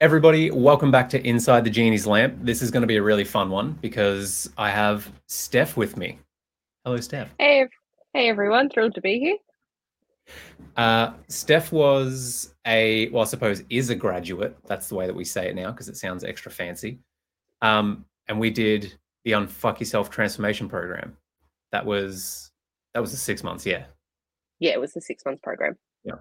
Everybody, welcome back to Inside the Genie's Lamp. This is going to be a really fun one because I have Steph with me. Hello, Steph. Hey everyone, thrilled to be here. Steph was I suppose is a graduate. That's the way that we say it now because it sounds extra fancy. And we did the Unfuck Yourself transformation program. That was the 6 months, yeah. Yeah, it was the 6 months program. Yeah.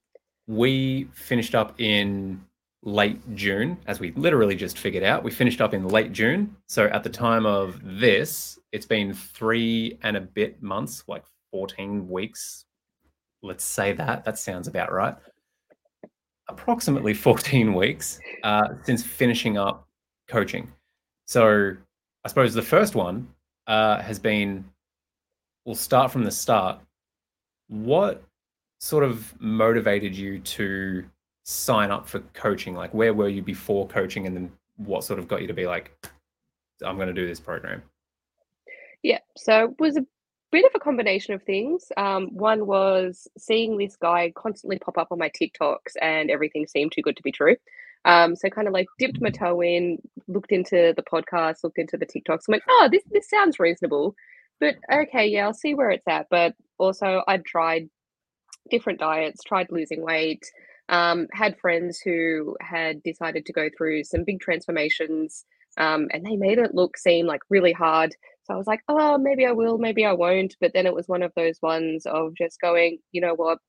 We finished up in late June, as we literally just figured out. We finished up in late June. So at the time of this, it's been 3 and a bit months, like 14 weeks. Let's say that. That sounds about right. Approximately 14 weeks since finishing up coaching. So I suppose the first one has been, we'll start from the start. What sort of motivated you to sign up for coaching? Like, where were you before coaching, and then what sort of got you to be like, I'm going to do this program? Yeah, so it was a bit of a combination of things. One was seeing this guy constantly pop up on my TikToks, and everything seemed too good to be true. So kind of like dipped my toe in, looked into the podcast, looked into the TikToks. I'm like, oh, this sounds reasonable, but okay, yeah, I'll see where it's at. But also, I'd tried different diets, tried losing weight, had friends who had decided to go through some big transformations, and they made it seem like really hard. So I was like, oh, maybe I will, maybe I won't. But then it was one of those ones of just going, you know what?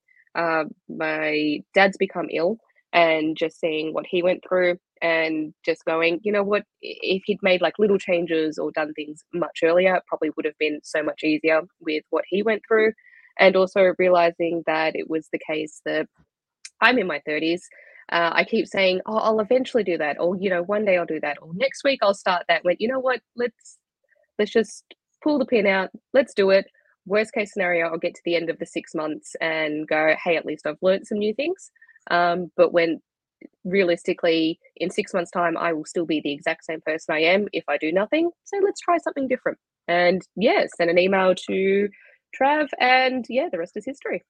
My dad's become ill, and just seeing what he went through, and just going, you know what? If he'd made like little changes or done things much earlier, it probably would have been so much easier with what he went through. And also realizing that it was the case that I'm in my 30s. I keep saying, oh, I'll eventually do that, or one day I'll do that, or next week I'll start that. When you know what, let's just pull the pin out. Let's do it. Worst case scenario, I'll get to the end of the 6 months and go, hey, at least I've learned some new things. But when realistically, in 6 months' time, I will still be the exact same person I am if I do nothing. So let's try something different. And yeah, send an email to Trav, and yeah, the rest is history.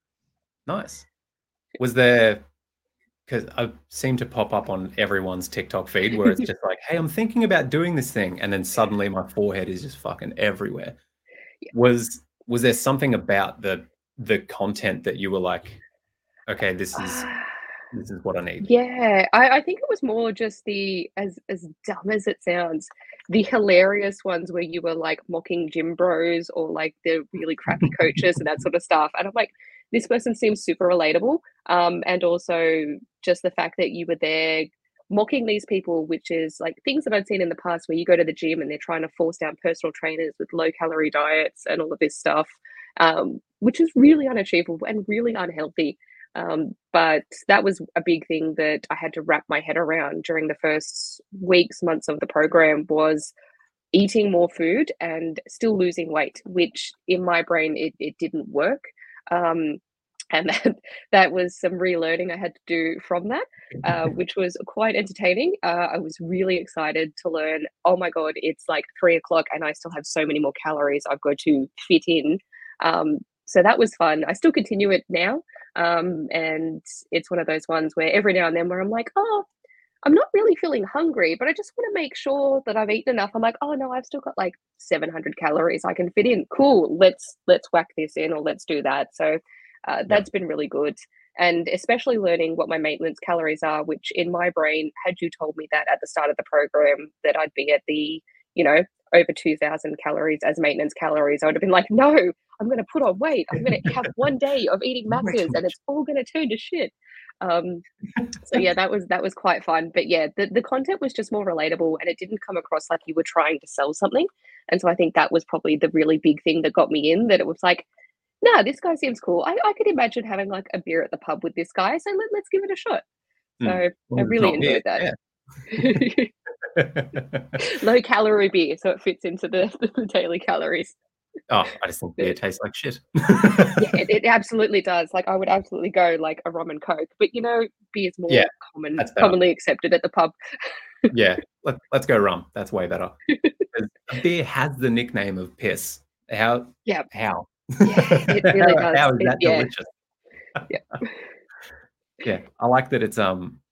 Nice. Was there, because I seem to pop up on everyone's TikTok feed where it's just like, hey, I'm thinking about doing this thing, and then suddenly my forehead is just fucking everywhere. Yeah. Was there something about the content that you were like, okay, this is what I need? Yeah, I think it was more just the as dumb as it sounds, the hilarious ones where you were like mocking gym bros or like the really crappy coaches and that sort of stuff. And I'm like, this person seems super relatable. And also just the fact that you were there mocking these people, which is like things that I'd seen in the past where you go to the gym and they're trying to force down personal trainers with low calorie diets and all of this stuff, which is really unachievable and really unhealthy. But that was a big thing that I had to wrap my head around during the first weeks, months of the program was eating more food and still losing weight, which in my brain, it didn't work. Um, and that was some relearning I had to do from that, which was quite entertaining. I was really excited to learn, oh my God, it's like 3 o'clock and I still have so many more calories I've got to fit in. So that was fun. I still continue it now. And it's one of those ones where every now and then where I'm like, oh, I'm not really feeling hungry, but I just want to make sure that I've eaten enough. I'm like, oh no, I've still got like 700 calories I can fit in. Cool, let's whack this in, or let's do that. So that's been really good, and especially learning what my maintenance calories are. Which in my brain, had you told me that at the start of the program that I'd be at the over 2,000 calories as maintenance calories, I would have been like, no, I'm going to put on weight. I'm going to have one day of eating macros, and it's all going to turn to shit. So yeah, that was quite fun. But yeah, the content was just more relatable, and it didn't come across like you were trying to sell something. And so I think that was probably the really big thing that got me in, that it was like, nah, this guy seems cool. I could imagine having like a beer at the pub with this guy. So let's give it a shot. So I really enjoyed that. Yeah. Low calorie beer, so it fits into the daily calories. Oh, I just think beer tastes like shit. Yeah, it absolutely does. Like I would absolutely go like a rum and coke, but beer's more Yeah, that's better. commonly accepted at the pub. Yeah, let's go rum. That's way better. A beer has the nickname of piss. How? Yeah. How? Yeah, it really does. How is that delicious? Yeah. Yeah, I like that it's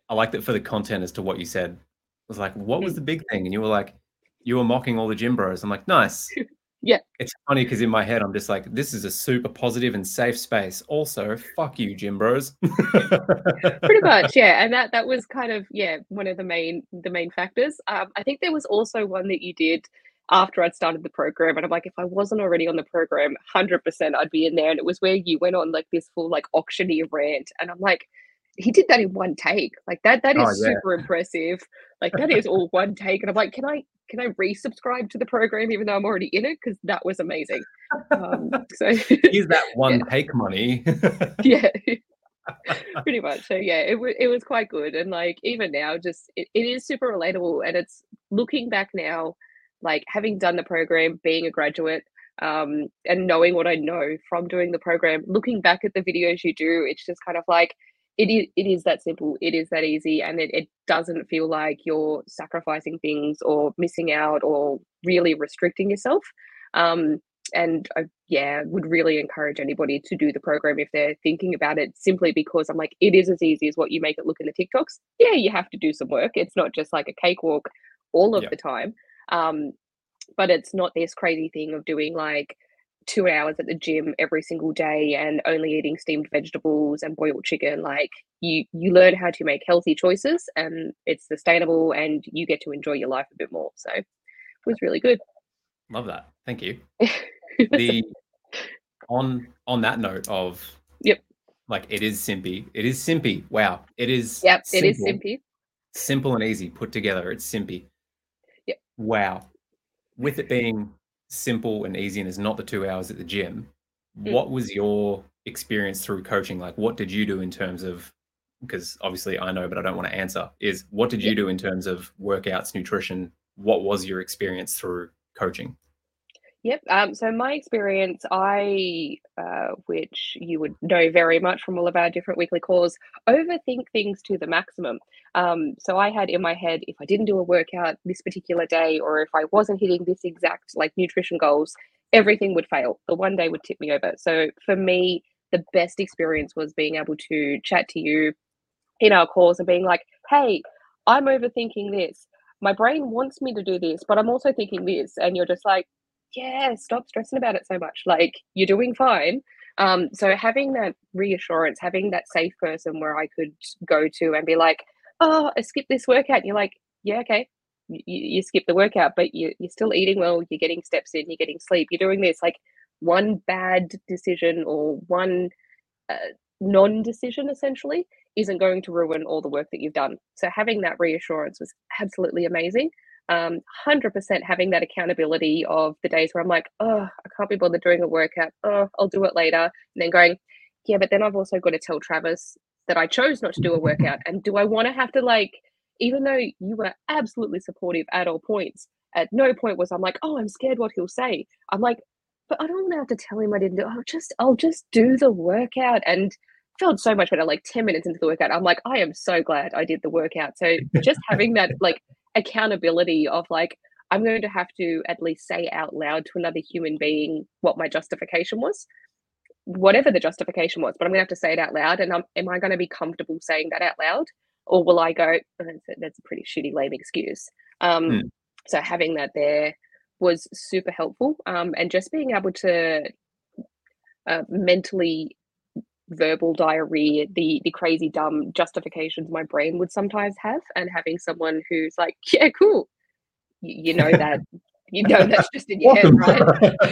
I like that for the content as to what you said. It was like, what was Mm. the big thing? And you were like, you were mocking all the gym bros. I'm like, nice. Yeah, It's funny because in my head, I'm just like, this is a super positive and safe space. Also, fuck you, gym bros. pretty much. Yeah, and that was kind of, yeah, one of the main factors. I think there was also one that you did after I'd started the program, and I'm like, if I wasn't already on the program, 100% I'd be in there. And it was where you went on like this full like auctioneer rant, and I'm like, he did that in one take. Like that Oh is yeah. super impressive. Like that is all one take. And I'm like, can I resubscribe to the program even though I'm already in it? Because that was amazing. So Here's that yeah, one take money. yeah. Pretty much. So yeah, it was quite good. And like even now, just it is super relatable. And it's looking back now, like having done the program, being a graduate, and knowing what I know from doing the program, looking back at the videos you do, it's just kind of like it is that simple, it is that easy, and it doesn't feel like you're sacrificing things or missing out or really restricting yourself. Um, and I, yeah, would really encourage anybody to do the program if they're thinking about it, simply because I'm like, it is as easy as what you make it look in the TikToks. Yeah, you have to do some work. It's not just like a cakewalk all of Yeah. the time. Um, but it's not this crazy thing of doing like 2 hours at the gym every single day and only eating steamed vegetables and boiled chicken. Like you learn how to make healthy choices, and it's sustainable, and you get to enjoy your life a bit more. So it was really good. Love that. Thank you. The on that note of Yep. like it is simpy. It is simpy. Wow. It is Yep. It is simple. simpy. Simple and easy put together. It's simpy. Yep. Wow. With it being simple and easy and is not the 2 hours at the gym, Mm. what was your experience through coaching? Like what did you do in terms of, because obviously I know, but I don't want to answer, is what did you Yep. do in terms of workouts, nutrition? What was your experience through coaching? Yep. So my experience, which you would know very much from all of our different weekly calls, overthink things to the maximum. So I had in my head, if I didn't do a workout this particular day, or if I wasn't hitting this exact like nutrition goals, everything would fail. The one day would tip me over. So for me, the best experience was being able to chat to you in our calls and being like, hey, I'm overthinking this. My brain wants me to do this, but I'm also thinking this. And you're just like, yeah, stop stressing about it so much. Like, you're doing fine. So having that reassurance, having that safe person where I could go to and be like, oh, I skipped this workout. And you're like, yeah, okay. You skip the workout, but you're still eating well. You're getting steps in. You're getting sleep. You're doing this. Like one bad decision or one uh, non-decision essentially isn't going to ruin all the work that you've done. So having that reassurance was absolutely amazing. 100% having that accountability of the days where I'm like, oh, I can't be bothered doing a workout. Oh, I'll do it later. And then going, yeah, but then I've also got to tell Travis that I chose not to do a workout. And do I want to have to like, even though you were absolutely supportive at all points, at no point was I'm like, oh, I'm scared what he'll say. I'm like, but I don't want to have to tell him I didn't do it. I'll just do the workout, and felt so much better. Like 10 minutes into the workout, I'm like, I am so glad I did the workout. So just having that like accountability of like, I'm going to have to at least say out loud to another human being what my justification was, whatever the justification was, but I'm gonna have to say it out loud. And am I going to be comfortable saying that out loud, or will I go, oh, that's a pretty shitty lame excuse? Um, Hmm. so having that there was super helpful, and just being able to mentally verbal diarrhea, the crazy dumb justifications my brain would sometimes have, and having someone who's like, yeah, cool, you know that, that's just in your head, Awesome. right?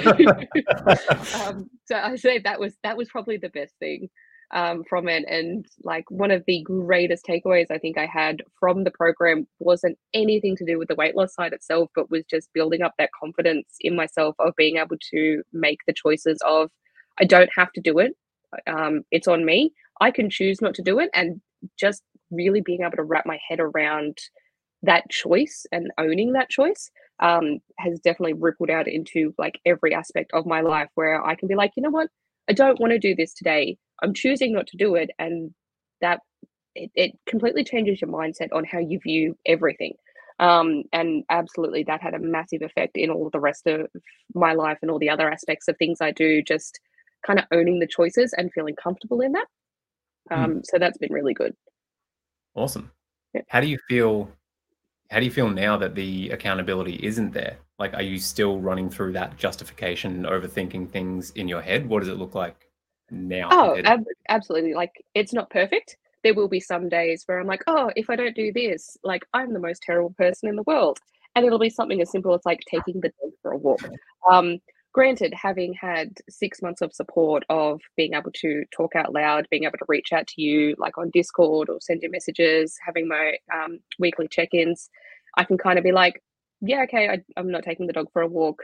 So I say that was probably the best thing from it. And like one of the greatest takeaways I think I had from the program wasn't anything to do with the weight loss side itself, but was just building up that confidence in myself of being able to make the choices of, I don't have to do it. It's on me. I can choose not to do it, and just really being able to wrap my head around that choice and owning that choice has definitely rippled out into like every aspect of my life, where I can be like, you know what, I don't want to do this today. I'm choosing not to do it, and that it completely changes your mindset on how you view everything. And absolutely, that had a massive effect in all of the rest of my life and all the other aspects of things I do. Just kind of owning the choices and feeling comfortable in that. Hmm. So that's been really good. Awesome. How do you feel? How do you feel now that the accountability isn't there? Like, are you still running through that justification and overthinking things in your head? What does it look like now Oh, compared to? absolutely. Like, it's not perfect. There will be some days where I'm like, oh, if I don't do this, like, I'm the most terrible person in the world. And it'll be something as simple as like taking the dog for a walk. Um, Granted, having had 6 months of support of being able to talk out loud, being able to reach out to you like on Discord or send you messages, having my weekly check ins, I can kind of be like, yeah, okay, I'm not taking the dog for a walk.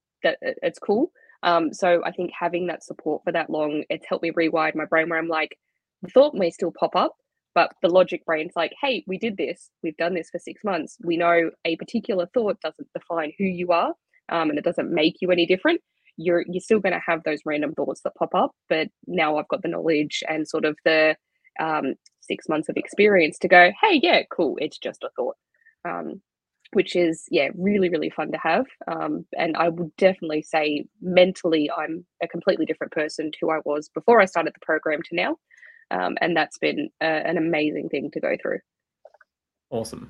It's cool. So I think having that support for that long, it's helped me rewire my brain where I'm like, the thought may still pop up, but the logic brain's like, hey, we did this. We've done this for 6 months. We know a particular thought doesn't define who you are, and it doesn't make you any different. You're still going to have those random thoughts that pop up, but now I've got the knowledge and sort of the 6 months of experience to go, hey, yeah, cool. It's just a thought. Um, which is really really fun to have, and I would definitely say mentally I'm a completely different person to who I was before I started the program to now, and that's been an amazing thing to go through. Awesome.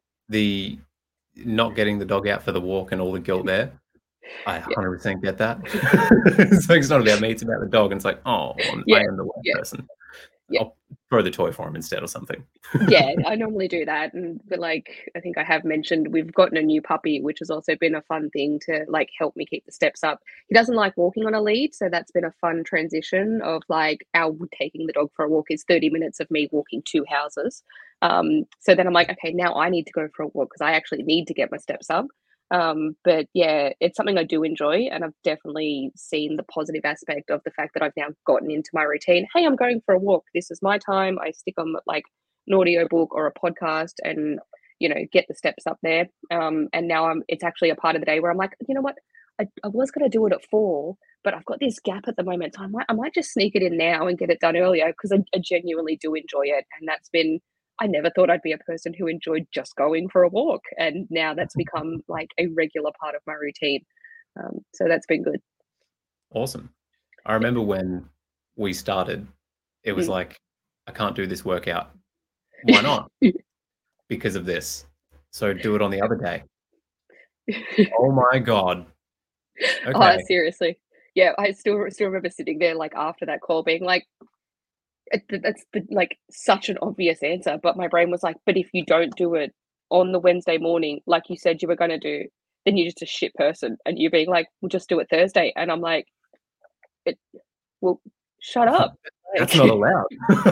The not getting the dog out for the walk and all the guilt there, I Yeah, 100% get that. It's not about me, it's about the dog, and it's like, oh, yeah, I am the worst yeah, person. yeah. I'll throw the toy for him instead or something. Yeah, I normally do that, and but like I think I have mentioned, we've gotten a new puppy, which has also been a fun thing to like help me keep the steps up. He doesn't like walking on a lead, so that's been a fun transition of like our taking the dog for a walk is 30 minutes of me walking 2 houses. So then I'm like, okay, now I need to go for a walk because I actually need to get my steps up. But yeah, it's something I do enjoy, and I've definitely seen the positive aspect of the fact that I've now gotten into my routine. Hey, I'm going for a walk. This is my time. I stick on like an audio book or a podcast and get the steps up there, and now it's actually a part of the day where I'm like, you know what, I was going to do it at 4, but I've got this gap at the moment, so I might just sneak it in now and get it done earlier because I genuinely do enjoy it. And that's been, I never thought I'd be a person who enjoyed just going for a walk, and now that's become like a regular part of my routine. So that's been good. Awesome. I remember when we started, it was Mm. like, I can't do this workout. Why not? Because of this. So do it on the other day. Oh my God. Oh, Okay. seriously. Yeah, I still remember sitting there like after that call being like, that's like such an obvious answer, but my brain was like, but if you don't do it on the Wednesday morning, like you said you were going to do, then you're just a shit person. And you being like, we'll just do it Thursday. And I'm like, it, well, shut up. That's Like, not allowed.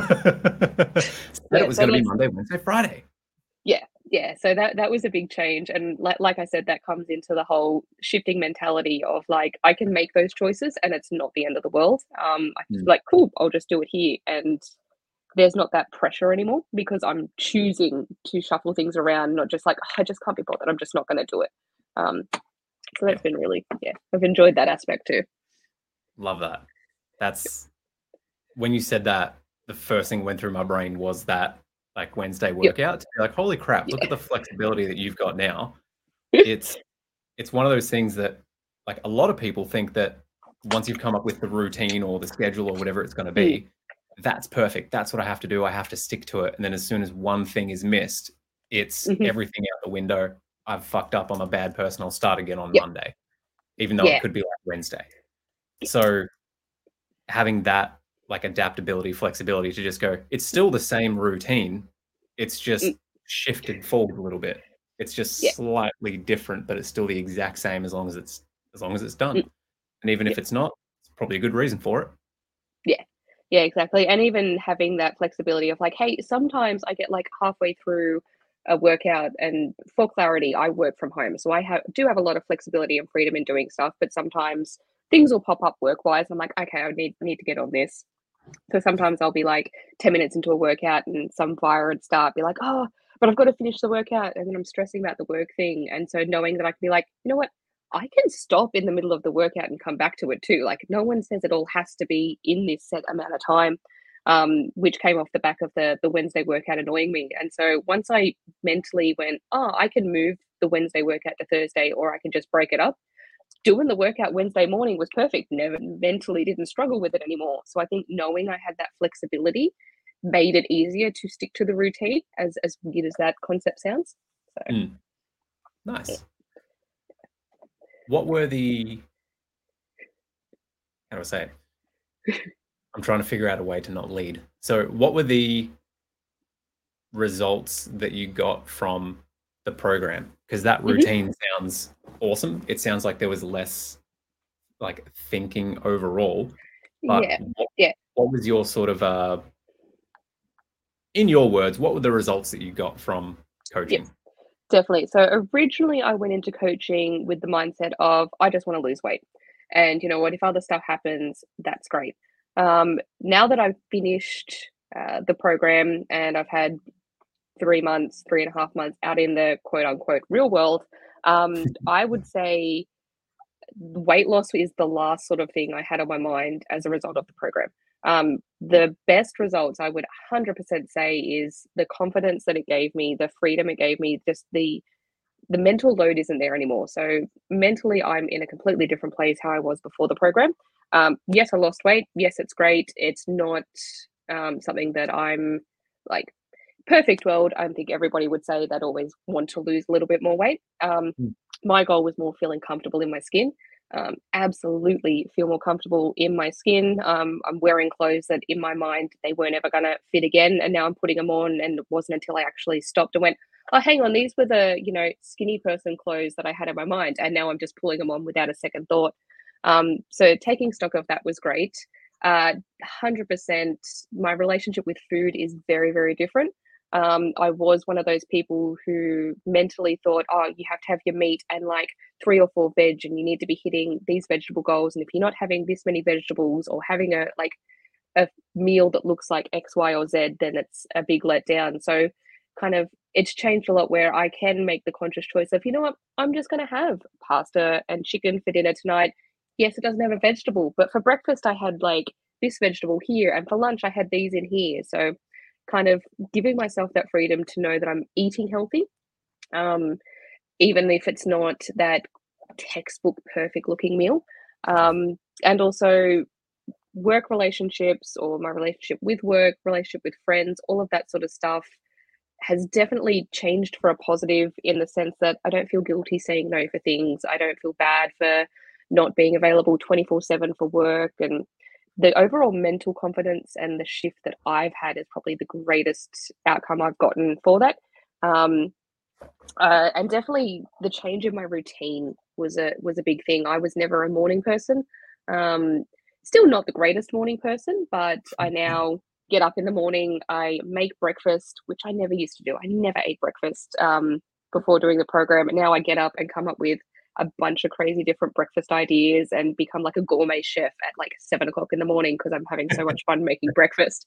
Said it yeah. was So going to be let's, Monday, Wednesday, Friday. yeah, yeah. So that was a big change. And like I said, that comes into the whole shifting mentality of like, I can make those choices and it's not the end of the world. I just Mm. like, cool, I'll just do it here. And there's not that pressure anymore because I'm choosing to shuffle things around, not just like, "Oh, I just can't be bothered. I'm just not going to do it." Um, so Yeah. that's been really, yeah, I've enjoyed that aspect too. Love that. That's when you said that, the first thing went through my brain was that like Wednesday Yep. workout. To be like, holy crap, look at Yeah. the flexibility that you've got now. It's it's one of those things that like a lot of people think that once you've come up with the routine or the schedule or whatever it's going to Mm, be, that's perfect. That's what I have to do. I have to stick to it. And then as soon as one thing is missed, it's mhm. everything out the window. I've fucked up. I'm a bad person. I'll start again on Yep. Monday, even though it Yeah. could be like Wednesday. So having that like adaptability, flexibility to just go, it's still the same routine. It's Mm, just shifted forward a little bit. It's yeah. just slightly different, but it's still the exact same as long as it's done. Mm, And even yeah. if it's not, it's probably a good reason for it. Yeah. Yeah, exactly. And even having that flexibility of like, hey, sometimes I get like halfway through a workout, and for clarity, I work from home. So do have a lot of flexibility and freedom in doing stuff, but sometimes things will pop up work wise. I'm like, okay, I need to get on this. So sometimes I'll be like 10 minutes into a workout and some fire would start, be like, oh, but I've got to finish the workout. And then I'm stressing about the work thing. And so knowing that I can be like, you know what? I can stop in the middle of the workout and come back to it too. Like no one says it all has to be in this set amount of time, which came off the back of the Wednesday workout annoying me. And so once I mentally went, oh, I can move the Wednesday workout to Thursday, or I can just break it up, doing the workout Wednesday morning was perfect. Never mentally didn't struggle with it anymore. So I think knowing I had that flexibility made it easier to stick to the routine, as weird as that concept sounds. So Nice. What were the, how do I say it? I'm trying to figure out a way to not lead. So what were the results that you got from the program? Because that routine sounds awesome. It sounds like there was less like thinking overall. But what was your sort of, in your words, what were the results that you got from coaching? Yes, definitely. So originally I went into coaching with the mindset of I just want to lose weight. And you know what, if other stuff happens, that's great. Now that I've finished the program and I've had 3 months, 3.5 months out in the quote unquote real world, I would say weight loss is the last sort of thing I had on my mind as a result of the program. The best results I would 100% say is the confidence that it gave me, the freedom it gave me, just the mental load isn't there anymore. So mentally, I'm in a completely different place how I was before the program. Yes, I lost weight. Yes, it's great. It's not something that I'm like perfect world. I think everybody would say that always want to lose a little bit more weight. My goal was more feeling comfortable in my skin. Absolutely feel more comfortable in my skin. I'm wearing clothes that in my mind they weren't ever going to fit again, and now I'm putting them on, and it wasn't until I actually stopped and went, oh, hang on, these were the, you know, skinny person clothes that I had in my mind, and now I'm just pulling them on without a second thought. So taking stock of that was great. 100%, my relationship with food is very, very different. I was one of those people who mentally thought, oh, you have to have your meat and like 3 or 4 veg, and you need to be hitting these vegetable goals. And if you're not having this many vegetables or having a meal that looks like X, Y, or Z, then it's a big letdown. So kind of it's changed a lot where I can make the conscious choice of, you know what, I'm just going to have pasta and chicken for dinner tonight. Yes, it doesn't have a vegetable, but for breakfast I had like this vegetable here, and for lunch I had these in here. So kind of giving myself that freedom to know that I'm eating healthy, even if it's not that textbook perfect looking meal. And also work relationships, or my relationship with work, relationship with friends, all of that sort of stuff has definitely changed for a positive, in the sense that I don't feel guilty saying no for things. I don't feel bad for not being available 24/7 for work. And the overall mental confidence and the shift that I've had is probably the greatest outcome I've gotten for that. And definitely the change in my routine was a big thing. I was never a morning person. Still not the greatest morning person, but I now get up in the morning. I make breakfast, which I never used to do. I never ate breakfast before doing the program. And now I get up and come up with a bunch of crazy different breakfast ideas and become like a gourmet chef at like 7 o'clock in the morning because I'm having so much fun making breakfast.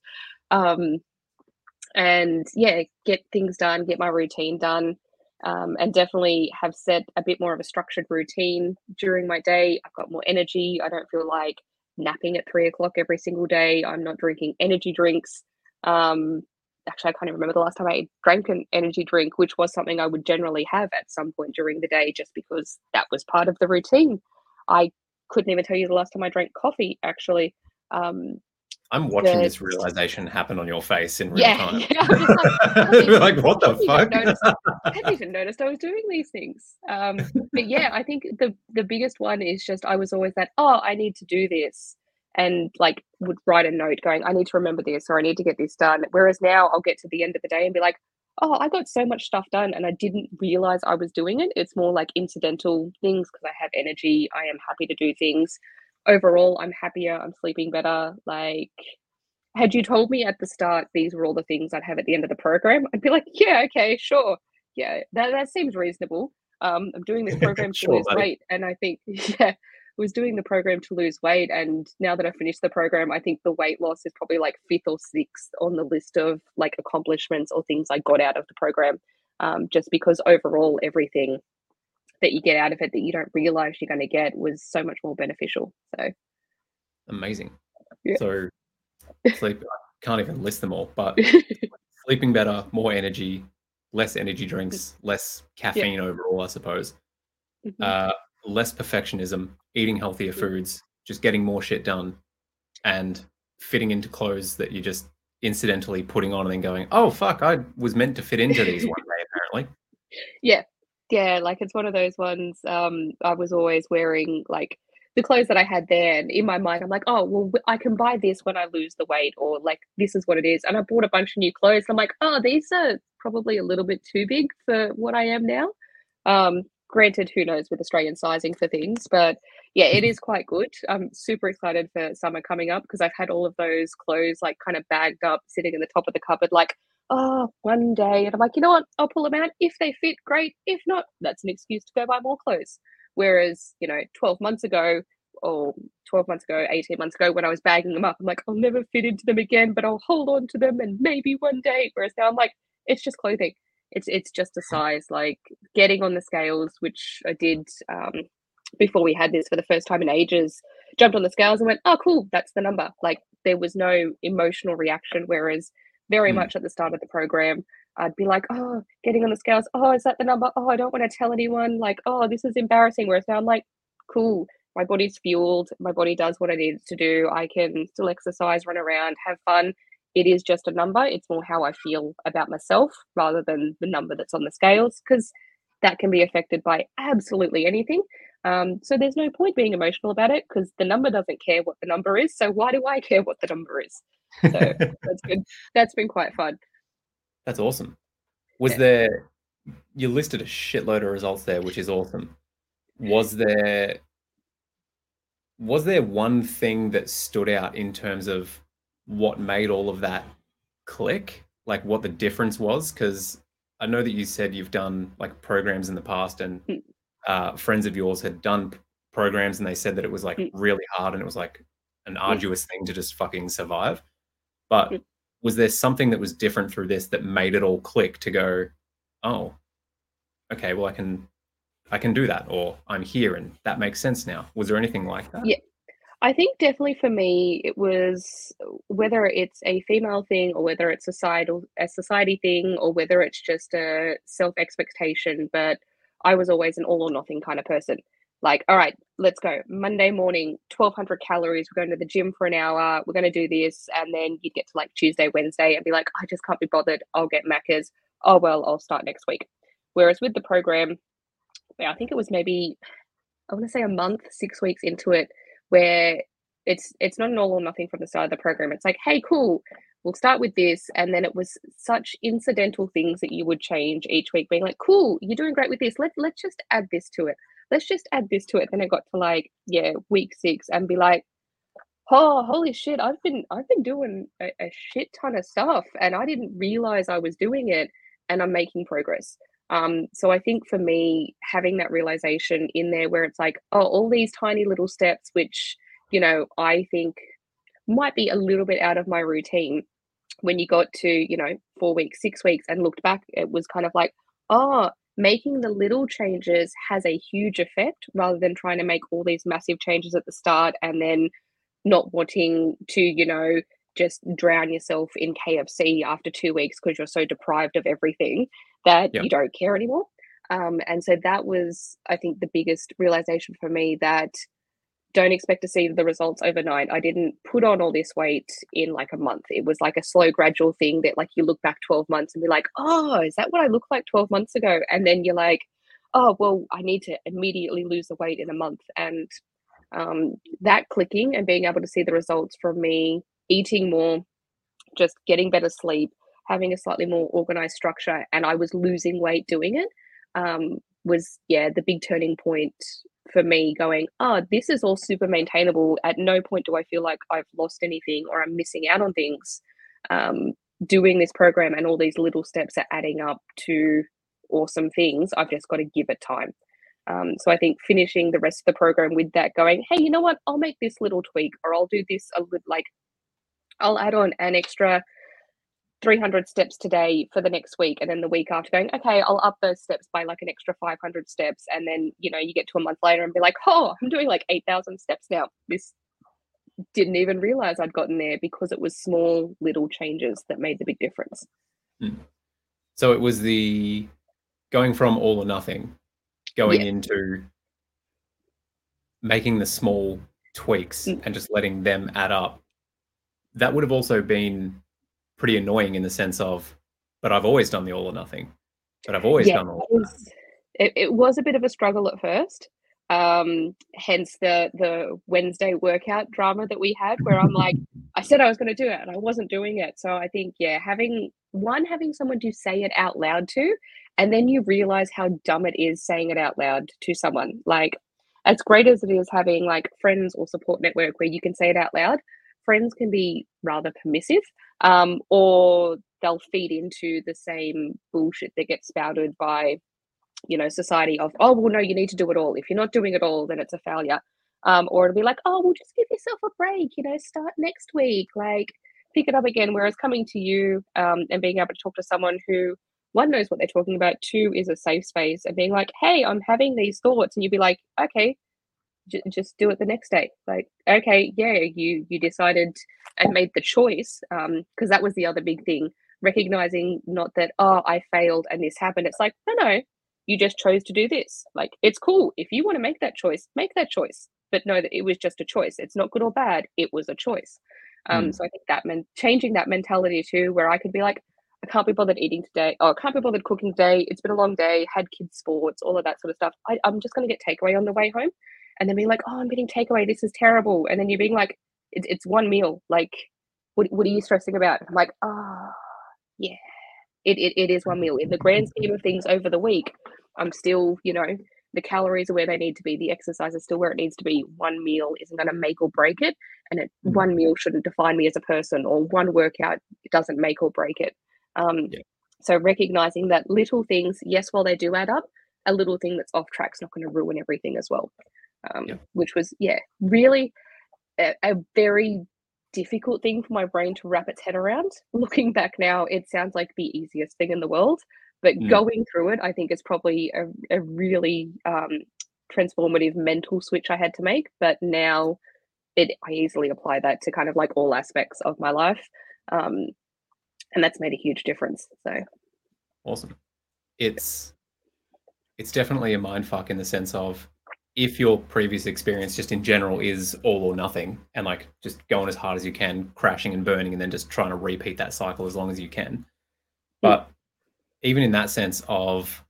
And yeah, get things done, get my routine done. And definitely have set a bit more of a structured routine during my day. I've got more energy. I don't feel like napping at 3 o'clock every single day. I'm not drinking energy drinks. Actually, I can't even remember the last time I drank an energy drink, which was something I would generally have at some point during the day, just because that was part of the routine. I couldn't even tell you the last time I drank coffee, actually. I'm watching this realization happen on your face in real time. Yeah, I'm just like, like, what the fuck? I hadn't even noticed I was doing these things. But yeah, I think the biggest one is just I was always that, oh, I need to do this, and like would write a note going, I need to remember this, or I need to get this done. Whereas now I'll get to the end of the day and be like, oh, I got so much stuff done and I didn't realize I was doing it. It's more like incidental things because I have energy. I am happy to do things. Overall, I'm happier. I'm sleeping better. Like, had you told me at the start these were all the things I'd have at the end of the program, I'd be like, yeah, okay, sure. Yeah, that seems reasonable. I'm doing this program to Sure, lose buddy. weight. And I think, yeah, was doing the program to lose weight. And now that I finished the program, I think the weight loss is probably like fifth or sixth on the list of like accomplishments or things I got out of the program. Just because overall, everything that you get out of it that you don't realize you're going to get was so much more beneficial. So amazing. yeah. So sleep, I can't even list them all, but sleeping better, more energy, less energy drinks, less caffeine overall, I suppose. Less perfectionism, eating healthier foods, just getting more shit done, and fitting into clothes that you just incidentally putting on and then going, oh, fuck, I was meant to fit into these one day, apparently. Yeah. Yeah, like it's one of those ones. I was always wearing like the clothes that I had there, and in my mind, I'm like, oh, well, I can buy this when I lose the weight, or like this is what it is. And I bought a bunch of new clothes. I'm like, oh, these are probably a little bit too big for what I am now. Granted, who knows with Australian sizing for things, but yeah, it is quite good. I'm super excited for summer coming up because I've had all of those clothes like kind of bagged up, sitting in the top of the cupboard, like, oh, one day. And I'm like, you know what? I'll pull them out. If they fit, great. If not, that's an excuse to go buy more clothes. Whereas, 12 months ago, or 12 months ago, 18 months ago, when I was bagging them up, I'm like, I'll never fit into them again, but I'll hold on to them and maybe one day. Whereas now I'm like, it's just clothing. It's just a size. Like getting on the scales, which I did before we had this for the first time in ages, jumped on the scales and went, oh, cool, that's the number. Like there was no emotional reaction. Whereas very much at the start of the program, I'd be like, oh, getting on the scales. Oh, is that the number? Oh, I don't want to tell anyone. Like, oh, this is embarrassing. Whereas now I'm like, cool. My body's fueled. My body does what it needs to do. I can still exercise, run around, have fun. It is just a number. It's more how I feel about myself rather than the number that's on the scales, because that can be affected by absolutely anything. So there's no point being emotional about it because the number doesn't care what the number is. So why do I care what the number is? So that's good. That's been quite fun. That's awesome. Was Yeah. there, you listed a shitload of results there, which is awesome. Was there one thing that stood out in terms of what made all of that click? Like what the difference was? Because I know that you said you've done like programs in the past, and Mm, friends of yours had done programs, and they said that it was like mm, really hard and it was like an mm, arduous thing to just fucking survive. But mm. was there something that was different through this that made it all click to go, oh, okay, well I can do that, or I'm here and that makes sense now? Was there anything like that? Yeah. I think definitely for me, it was whether it's a female thing or whether it's a society thing or whether it's just a self expectation. But I was always an all or nothing kind of person. Like, all right, let's go. Monday morning, 1,200 calories. We're going to the gym for an hour. We're going to do this. And then you'd get to like Tuesday, Wednesday and be like, I just can't be bothered. I'll get Macca's. Oh, well, I'll start next week. Whereas with the program, yeah, I think it was maybe I want to say a month, 6 weeks into it, where it's not an all or nothing from the start of the program. It's like, hey, cool, we'll start with this, and then it was such incidental things that you would change each week, being like, cool, you're doing great with this. Let's just add this to it. Let's just add this to it. Then it got to like, yeah, week 6, and be like, oh, holy shit, I've been doing a shit ton of stuff, and I didn't realize I was doing it, and I'm making progress. So I think for me, having that realization in there where it's like, oh, all these tiny little steps, which, I think might be a little bit out of my routine. When you got to, 4 weeks, 6 weeks and looked back, it was kind of like, oh, making the little changes has a huge effect rather than trying to make all these massive changes at the start and then not wanting to, just drown yourself in KFC after 2 weeks because you're so deprived of everything that Yeah. you don't care anymore. And so that was, I think, the biggest realization for me that don't expect to see the results overnight. I didn't put on all this weight in like a month. It was like a slow, gradual thing that like you look back 12 months and be like, oh, is that what I looked like 12 months ago? And then you're like, oh, well, I need to immediately lose the weight in a month. And that clicking and being able to see the results from me eating more, just getting better sleep, having a slightly more organized structure, and I was losing weight doing it, was, yeah, the big turning point for me going, oh, this is all super maintainable. At no point do I feel like I've lost anything or I'm missing out on things. Um, Doing this program and all these little steps are adding up to awesome things. I've just got to give it time. So I think finishing the rest of the program with that going, hey, you know what? I'll make this little tweak or I'll do this a little, like I'll add on an extra 300 steps today for the next week. And then the week after going, okay, I'll up those steps by like an extra 500 steps. And then, you get to a month later and be like, oh, I'm doing like 8,000 steps now. This didn't even realize I'd gotten there because it was small little changes that made the big difference. So it was the going from all or nothing, going Yeah. into making the small tweaks Mm, and just letting them add up. That would have also been pretty annoying in the sense of, but I've always done the all or nothing. But I've always Yeah, done all or nothing. it was a bit of a struggle at first. Hence the Wednesday workout drama that we had, where I'm like, I said I was going to do it and I wasn't doing it. So I think, yeah, having someone to say it out loud to, and then you realize how dumb it is saying it out loud to someone. Like, as great as it is having like friends or support network where you can say it out loud, friends can be rather permissive, or they'll feed into the same bullshit that gets spouted by, society of, oh, well, no, you need to do it all. If you're not doing it all, then it's a failure. Or it'll be like, oh, well, just give yourself a break, start next week, like pick it up again. Whereas coming to you, and being able to talk to someone who, one, knows what they're talking about, two, is a safe space, and being like, hey, I'm having these thoughts. And you'd be like, okay, just do it the next day. Like, okay, yeah, you decided and made the choice. Because that was the other big thing, recognizing not that, oh, I failed and this happened. It's like, no, you just chose to do this. Like, it's cool. If you want to make that choice, make that choice. But know that it was just a choice. It's not good or bad. It was a choice. So I think that meant changing that mentality too, where I could be like, I can't be bothered eating today. Oh, I can't be bothered cooking today. It's been a long day, had kids' sports, all of that sort of stuff. I'm just going to get takeaway on the way home. And then being like, oh, I'm getting takeaway. This is terrible. And then you're being like, it's one meal. Like, what are you stressing about? I'm like, oh, yeah, it is one meal. In the grand scheme of things over the week, I'm still, the calories are where they need to be. The exercise is still where it needs to be. One meal isn't going to make or break it. And one meal shouldn't define me as a person, or one workout doesn't make or break it. So recognizing that little things, yes, while they do add up, a little thing that's off track is not going to ruin everything as well. Which was, really a very difficult thing for my brain to wrap its head around. Looking back now, it sounds like the easiest thing in the world, but going through it, I think is probably a really transformative mental switch I had to make. But now I easily apply that to kind of like all aspects of my life. And that's made a huge difference. So awesome. It's definitely a mindfuck in the sense of, if your previous experience just in general is all or nothing, and like just going as hard as you can, crashing and burning, and then just trying to repeat that cycle as long as you can. But even in that sense of,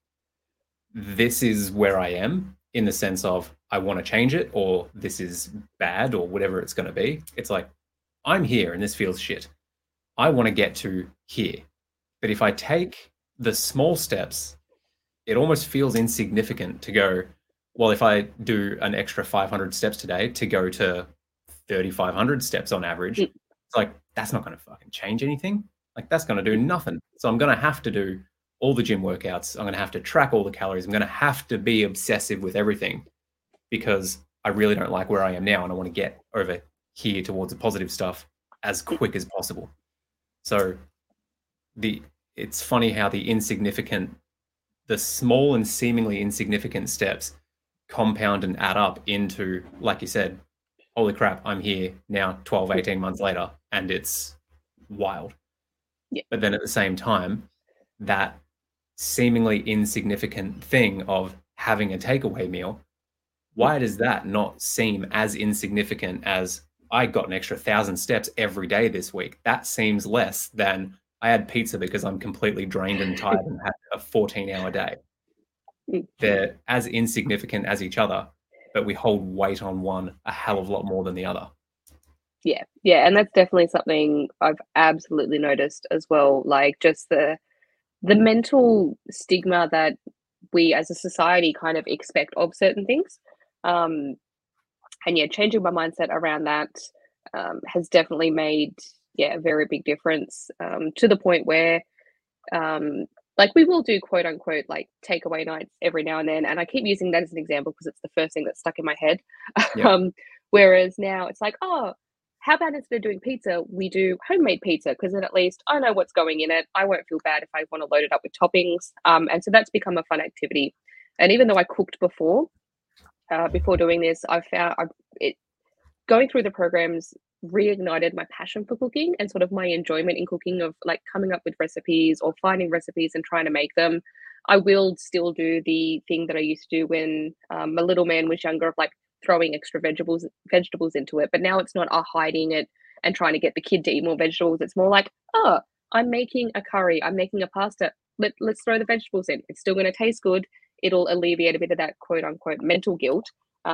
this is where I am, in the sense of I want to change it, or this is bad, or whatever it's going to be. It's like, I'm here and this feels shit. I want to get to here. But if I take the small steps, it almost feels insignificant to go, well, if I do an extra 500 steps today to go to 3,500 steps on average, it's like, that's not going to fucking change anything. Like, that's going to do nothing. So I'm going to have to do all the gym workouts. I'm going to have to track all the calories. I'm going to have to be obsessive with everything, because I really don't like where I am now and I want to get over here towards the positive stuff as quick as possible. So it's funny how the small and seemingly insignificant steps compound and add up into, like you said, holy crap, I'm here now 12, 18 months later, and it's wild. Yeah. But then at the same time, that seemingly insignificant thing of having a takeaway meal, why does that not seem as insignificant as, I got an extra 1,000 steps every day this week? That seems less than, I had pizza because I'm completely drained and tired and had a 14-hour day. They're as insignificant as each other, but we hold weight on one a hell of a lot more than the other. Yeah, and that's definitely something I've absolutely noticed as well. Like, just the mental stigma that we as a society kind of expect of certain things. And changing my mindset around that has definitely made a very big difference, to the point where like, we will do quote unquote like takeaway nights every now and then, and I keep using that as an example because it's the first thing that's stuck in my head. Whereas now it's like, oh, how about instead of doing pizza, we do homemade pizza, because then at least I know what's going in it. I won't feel bad if I want to load it up with toppings. And so that's become a fun activity. And even though I cooked before doing this, I found going through the programs reignited my passion for cooking and sort of my enjoyment in cooking, of like coming up with recipes or finding recipes and trying to make them. I will still do the thing that I used to do when my little man was younger, of like throwing extra vegetables into it. But now it's not hiding it and trying to get the kid to eat more vegetables. It's more like, oh, I'm making a curry, I'm making a pasta. Let's throw the vegetables in. It's still going to taste good. It'll alleviate a bit of that quote unquote mental guilt.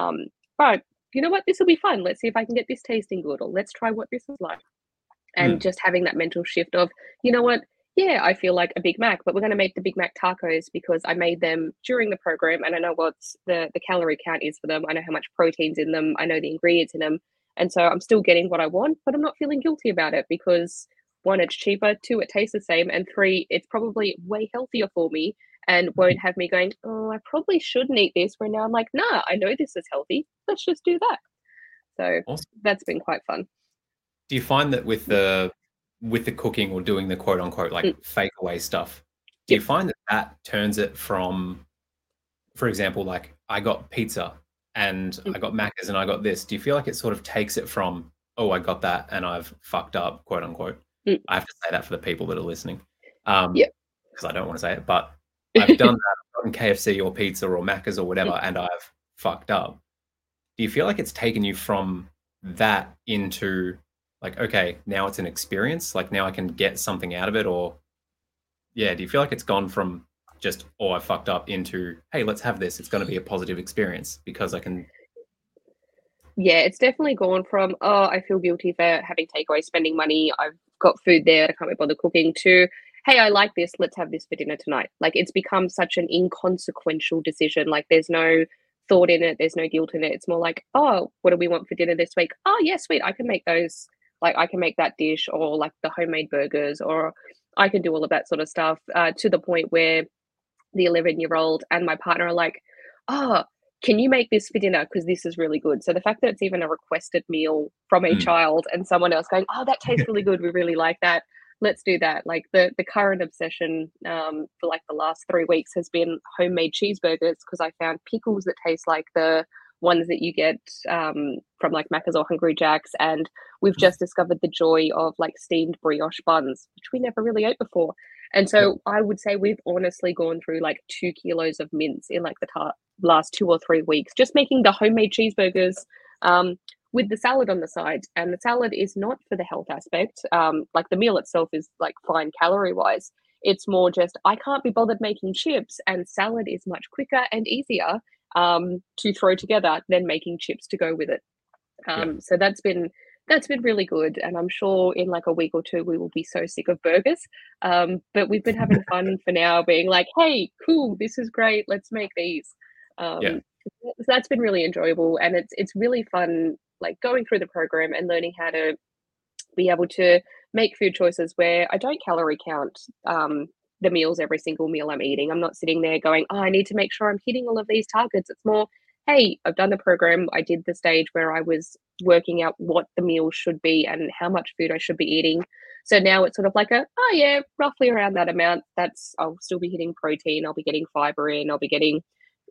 But you know what? This will be fun. Let's see if I can get this tasting good, or let's try what this is like. And Mm. just having that mental shift of, you know what? Yeah, I feel like a Big Mac, but we're going to make the Big Mac tacos because I made them during the program and I know what the calorie count is for them. I know how much protein's in them. I know the ingredients in them. And so I'm still getting what I want, but I'm not feeling guilty about it because one, it's cheaper, two, it tastes the same, and three, it's probably way healthier for me and won't have me going, oh, I probably shouldn't eat this. Where now I'm like, nah, I know this is healthy. Let's just do that. So Awesome. that's been quite fun. Do you find that with the cooking or doing the quote unquote like Mm, fake away stuff, do you yep. find that that turns it from, for example, like I got pizza and Mm, I got Macca's and I got this. Do you feel like it sort of takes it from, oh, I got that and I've fucked up, quote unquote? mm, I have to say that for the people that are listening, yep. because I don't want to say it, but I've done that. I've gotten KFC or pizza or Macca's or whatever, Mm. and I've fucked up. Do you feel like it's taken you from that into like, okay, now it's an experience, like now I can get something out of it? Or yeah, do you feel like it's gone from just, oh, I fucked up into, hey, let's have this, it's going to be a positive experience because I can. Yeah, it's definitely gone from, oh, I feel guilty for having takeaway, spending money. I've got food there. I can't be bothered cooking, to, hey, I like this. Let's have this for dinner tonight. Like it's become such an inconsequential decision. Like there's no thought in it. There's no guilt in it. It's more like, oh, what do we want for dinner this week? Oh, yeah, sweet. I can make those. Like I can make that dish, or like the homemade burgers, or I can do all of that sort of stuff, to the point where the 11-year-old and my partner are like, oh, can you make this for dinner? Because this is really good. So the fact that it's even a requested meal from a Mm. child and someone else going, oh, that tastes really good. We really like that. Let's do that. Like the current obsession, for like the last 3 weeks has been homemade cheeseburgers because I found pickles that taste like the ones that you get, from like Macca's or Hungry Jack's. And we've just discovered the joy of like steamed brioche buns, which we never really ate before. And Yep. so I would say we've honestly gone through like 2 kilos of mince in like the last 2 or 3 weeks, just making the homemade cheeseburgers, um, with the salad on the side. And the salad is not for the health aspect. Like the meal itself is like fine calorie wise. It's more just I can't be bothered making chips, and salad is much quicker and easier, to throw together than making chips to go with it. Yeah. So that's been really good, and I'm sure in like a week or two we will be so sick of burgers. But we've been having fun for now, being like, "Hey, cool, this is great. Let's make these." Yeah. Um, so that's been really enjoyable, and it's really fun, like going through the program and learning how to be able to make food choices where I don't calorie count, the meals every single meal I'm eating. I'm not sitting there going, oh, I need to make sure I'm hitting all of these targets. It's more, hey, I've done the program. I did the stage where I was working out what the meal should be and how much food I should be eating. So now it's sort of like oh yeah, roughly around that amount. I'll still be hitting protein. I'll be getting fiber in. I'll be getting,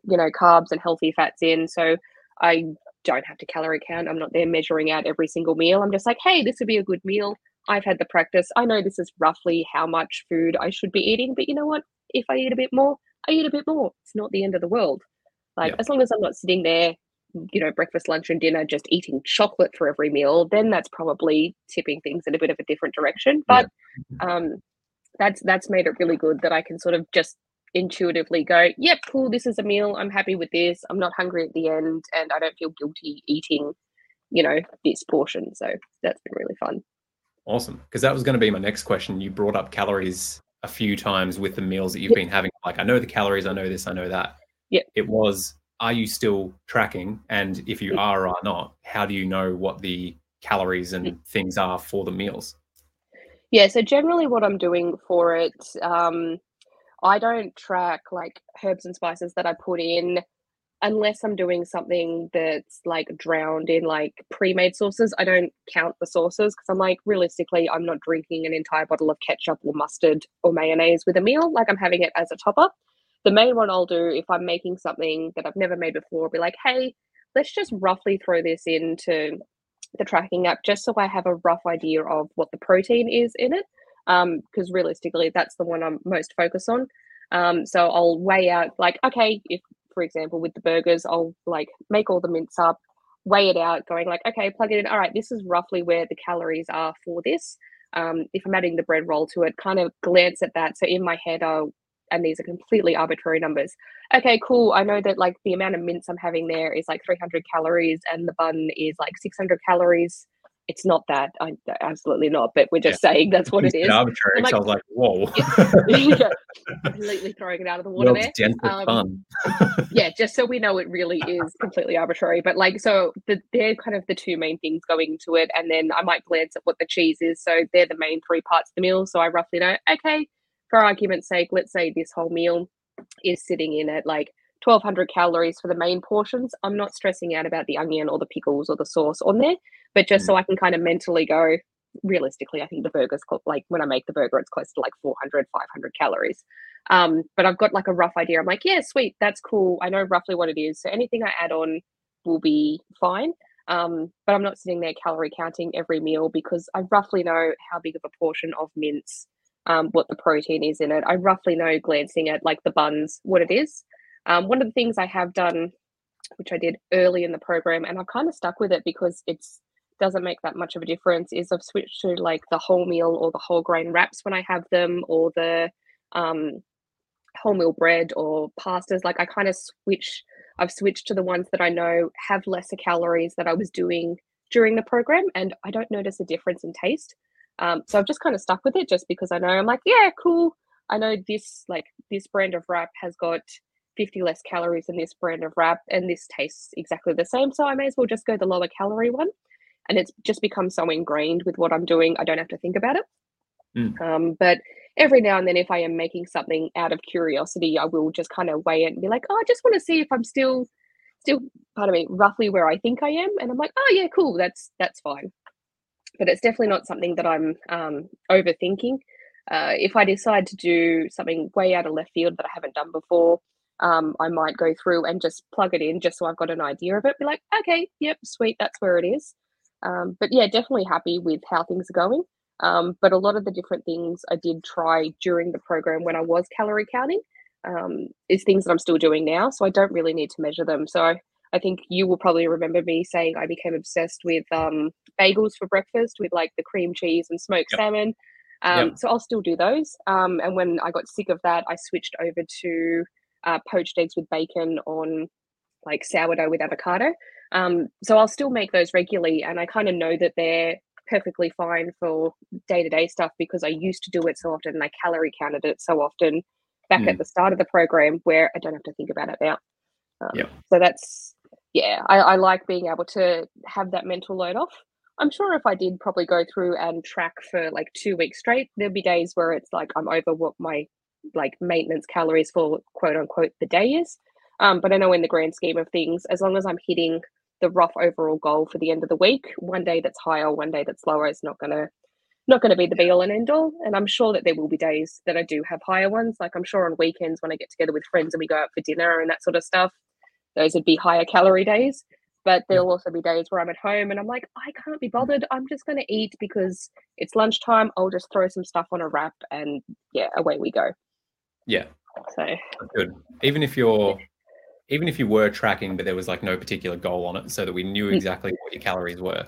carbs and healthy fats in. So I don't have to calorie count. I'm not there measuring out every single meal. I'm just like, hey, this would be a good meal. I've had the practice. I know this is roughly how much food I should be eating, but you know what? If I eat a bit more, I eat a bit more. It's not the end of the world. Like, Yeah. as long as I'm not sitting there, breakfast, lunch, and dinner, just eating chocolate for every meal, then that's probably tipping things in a bit of a different direction. Yeah. But um, that's made it really good that I can sort of just intuitively go, yep, cool, this is a meal. I'm happy with this. I'm not hungry at the end, and I don't feel guilty eating, this portion. So that's been really fun. Awesome. Because that was going to be my next question. You brought up calories a few times with the meals that you've Yep, been having. Like, I know the calories, I know this, I know that. yep. It was, are you still tracking? And if you are or not, how do you know what the calories and things are for the meals? Yeah, so generally what I'm doing for it, I don't track like herbs and spices that I put in unless I'm doing something that's like drowned in like pre-made sauces. I don't count the sauces because I'm like, realistically, I'm not drinking an entire bottle of ketchup or mustard or mayonnaise with a meal. Like I'm having it as a topper. The main one I'll do if I'm making something that I've never made before, I'll be like, hey, let's just roughly throw this into the tracking app just so I have a rough idea of what the protein is in it. Because realistically, that's the one I'm most focused on. So I'll weigh out like, okay, if for example with the burgers, I'll like make all the mince up, weigh it out, going like, okay, plug it in. All right, this is roughly where the calories are for this. If I'm adding the bread roll to it, kind of glance at that. So in my head, and these are completely arbitrary numbers. Okay, cool. I know that like the amount of mince I'm having there is like 300 calories and the bun is like 600 calories. It's not that. Absolutely not. But we're just saying that's what You it said is. arbitrary, I'm like, so I was like, whoa. yeah, completely throwing it out of the water World's there. densest fun. Yeah, just so we know it really is completely arbitrary. But like, so they're kind of the two main things going into it. And then I might glance at what the cheese is. So they're the main three parts of the meal. So I roughly know, okay, for argument's sake, let's say this whole meal is sitting in at like 1200 calories for the main portions. I'm not stressing out about the onion or the pickles or the sauce on there, but just so I can kind of mentally go, realistically, I think the burger's like when I make the burger, it's close to like 400, 500 calories. But I've got like a rough idea. I'm like, yeah, sweet, that's cool. I know roughly what it is. So anything I add on will be fine. But I'm not sitting there calorie counting every meal because I roughly know how big of a portion of mince, what the protein is in it. I roughly know glancing at like the buns, what it is. One of the things I have done, which I did early in the program, and I've kind of stuck with it because it's doesn't make that much of a difference, is I've switched to like the wholemeal or the whole grain wraps when I have them, or the wholemeal bread or pastas. Like I kind of I've switched to the ones that I know have lesser calories that I was doing during the program, and I don't notice a difference in taste. So I've just kind of stuck with it just because I know I'm like, yeah, cool. I know this brand of wrap has got 50 less calories than this brand of wrap, and this tastes exactly the same. So I may as well just go the lower calorie one. And it's just become so ingrained with what I'm doing, I don't have to think about it. But every now and then, if I am making something out of curiosity, I will just kind of weigh it and be like, oh, I just want to see if I'm still, pardon me, roughly where I think I am. And I'm like, oh yeah, cool, that's fine. But it's definitely not something that I'm overthinking. If I decide to do something way out of left field that I haven't done before, I might go through and just plug it in just so I've got an idea of it. Be like, okay, yep, sweet, that's where it is. But yeah, definitely happy with how things are going. But a lot of the different things I did try during the program when I was calorie counting is things that I'm still doing now. So I don't really need to measure them. So I think you will probably remember me saying I became obsessed with bagels for breakfast with like the cream cheese and smoked salmon. So I'll still do those. And when I got sick of that, I switched over to poached eggs with bacon on like sourdough with avocado. So I'll still make those regularly, and I kind of know that they're perfectly fine for day-to-day stuff because I used to do it so often and I calorie counted it so often back at the start of the program where I don't have to think about it now. So that's, yeah, I like being able to have that mental load off. I'm sure if I did probably go through and track for like 2 weeks straight, there'll be days where it's like I'm over what my like maintenance calories for quote unquote the day is. But I know in the grand scheme of things, as long as I'm hitting the rough overall goal for the end of the week, one day that's higher, one day that's lower is not gonna be the be all and end all. And I'm sure that there will be days that I do have higher ones. Like I'm sure on weekends when I get together with friends and we go out for dinner and that sort of stuff, those would be higher calorie days. But there'll also be days where I'm at home and I'm like, I can't be bothered. I'm just going to eat because it's lunchtime. I'll just throw some stuff on a wrap and yeah, away we go. Yeah. So that's good. Even if you were tracking, but there was like no particular goal on it so that we knew exactly what your calories were,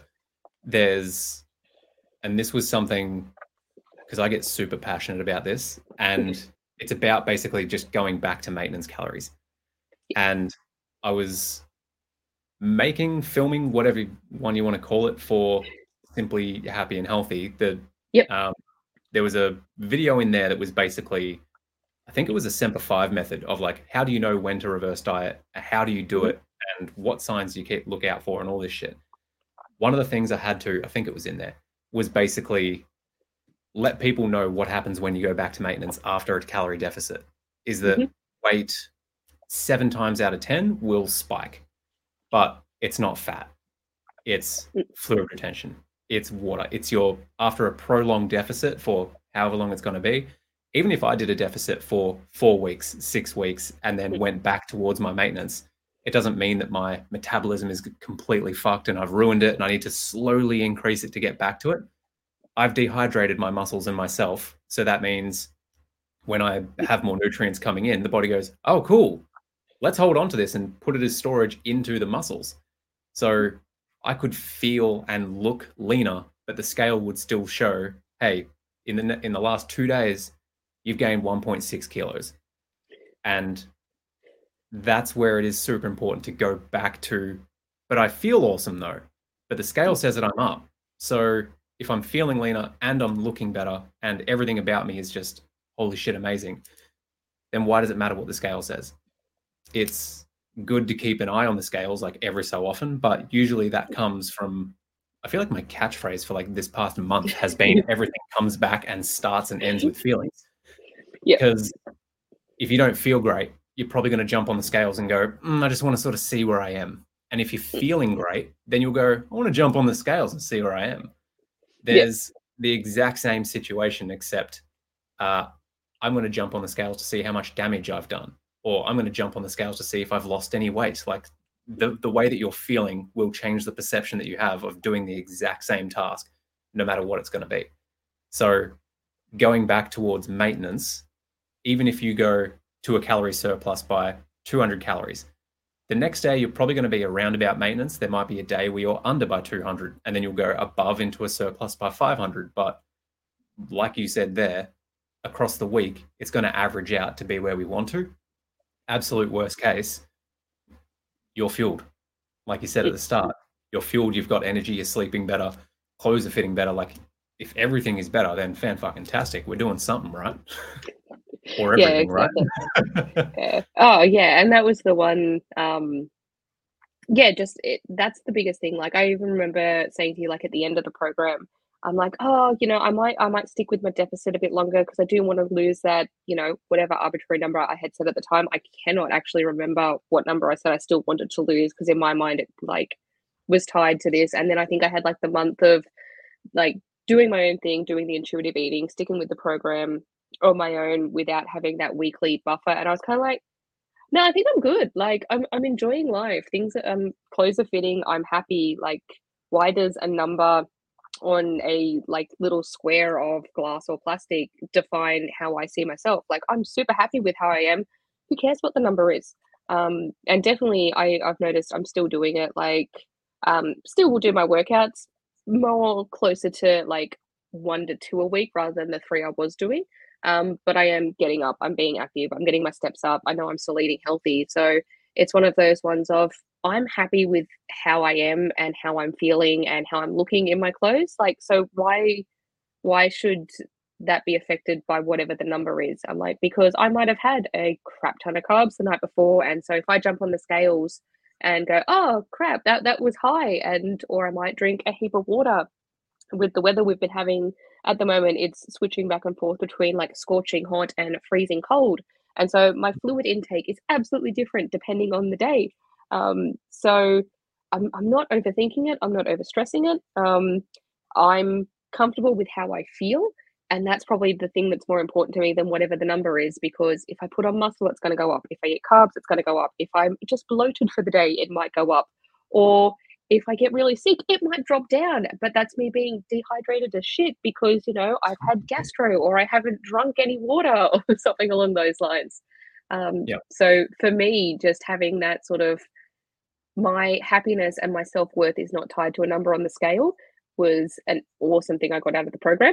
and this was something, because I get super passionate about this, and it's about basically just going back to maintenance calories. And I was filming, whatever one you want to call it, for Simply Happy and Healthy. There was a video in there that was basically, I think it was a Semper 5 method of like, how do you know when to reverse diet? How do you do it? And what signs do you look out for and all this shit. One of the things I think it was in there, was basically let people know what happens when you go back to maintenance after a calorie deficit. Is that weight 7 times out of 10 will spike, but it's not fat. It's fluid retention. It's water. It's after a prolonged deficit for however long it's going to be. Even if I did a deficit for 4 weeks, 6 weeks, and then went back towards my maintenance, it doesn't mean that my metabolism is completely fucked and I've ruined it and I need to slowly increase it to get back to it. I've dehydrated my muscles and myself. So that means when I have more nutrients coming in, the body goes, oh, cool. Let's hold on to this and put it as storage into the muscles. So I could feel and look leaner, but the scale would still show hey, in the last 2 days, you've gained 1.6 kilos. And that's where it is super important to go back to, but I feel awesome though. But the scale says that I'm up. So if I'm feeling leaner and I'm looking better and everything about me is just holy shit amazing, then why does it matter what the scale says? It's good to keep an eye on the scales like every so often, but usually that comes from, I feel like my catchphrase for like this past month has been everything comes back and starts and ends with feelings. Yeah. Because if you don't feel great, you're probably going to jump on the scales and go, I just want to sort of see where I am. And if you're feeling great, then you'll go, I want to jump on the scales and see where I am. There's the exact same situation, except I'm going to jump on the scales to see how much damage I've done, or I'm going to jump on the scales to see if I've lost any weight. Like the way that you're feeling will change the perception that you have of doing the exact same task, no matter what it's going to be. So going back towards maintenance, even if you go to a calorie surplus by 200 calories, the next day you're probably going to be around about maintenance. There might be a day where you're under by 200 and then you'll go above into a surplus by 500. But like you said there, across the week, it's going to average out to be where we want to. Absolute worst case, you're fueled. Like you said at the start, you're fueled, you've got energy, you're sleeping better, clothes are fitting better. Like if everything is better, then fan-fucking-tastic. We're doing something right. Or everything, yeah, exactly. right? Yeah. Oh yeah, and that was the one. Yeah, that's the biggest thing. Like I even remember saying to you, like at the end of the program, I'm like, oh, I might stick with my deficit a bit longer because I do want to lose that, whatever arbitrary number I had said at the time. I cannot actually remember what number I said I still wanted to lose because in my mind it like was tied to this. And then I think I had like the month of like doing my own thing, doing the intuitive eating, sticking with the program on my own without having that weekly buffer. And I was kind of like, no, I think I'm good. Like I'm enjoying life. Things clothes are fitting. I'm happy. Like why does a number on a like little square of glass or plastic define how I see myself? Like I'm super happy with how I am. Who cares what the number is? And definitely I've noticed I'm still doing it. Like still will do my workouts more closer to like 1 to 2 a week rather than the three I was doing. But I am getting up, I'm being active, I'm getting my steps up. I know I'm still eating healthy. So it's one of those ones of I'm happy with how I am and how I'm feeling and how I'm looking in my clothes. Like, so why should that be affected by whatever the number is? I'm like, because I might have had a crap ton of carbs the night before. And so if I jump on the scales and go, oh crap, that was high, and or I might drink a heap of water with the weather we've been having at the moment, it's switching back and forth between like scorching hot and freezing cold. And so my fluid intake is absolutely different depending on the day. So I'm not overthinking it. I'm not overstressing it. I'm comfortable with how I feel. And that's probably the thing that's more important to me than whatever the number is, because if I put on muscle, it's going to go up. If I eat carbs, it's going to go up. If I'm just bloated for the day, it might go up. Or if I get really sick, it might drop down, but that's me being dehydrated as shit because, I've had gastro or I haven't drunk any water or something along those lines. Yeah. So for me, just having that sort of my happiness and my self-worth is not tied to a number on the scale was an awesome thing I got out of the program.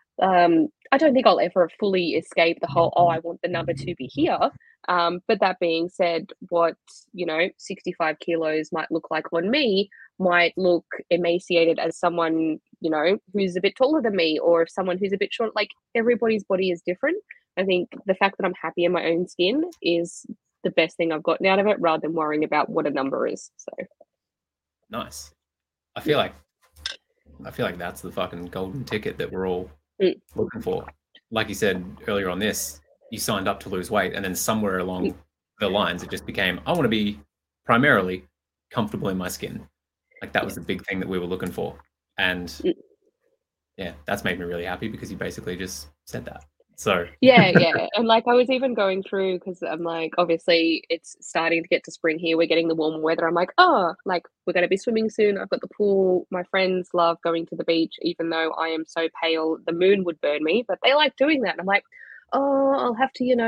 I don't think I'll ever fully escape the whole, oh, I want the number to be here. But that being said, what, 65 kilos might look like on me might look emaciated as someone, who's a bit taller than me, or someone who's a bit short. Like everybody's body is different. I think the fact that I'm happy in my own skin is the best thing I've gotten out of it rather than worrying about what a number is. So nice. I feel like that's the fucking golden ticket that we're all looking for. Like you said earlier on this, you signed up to lose weight, and then somewhere along the lines, it just became, I want to be primarily comfortable in my skin. Like that was the big thing that we were looking for. And yeah, that's made me really happy because you basically just said that. So yeah. And like I was even going through, because I'm like, obviously it's starting to get to spring here. We're getting the warmer weather. I'm like, oh, like we're going to be swimming soon. I've got the pool. My friends love going to the beach, even though I am so pale, the moon would burn me, but they like doing that. And I'm like, oh, I'll have to,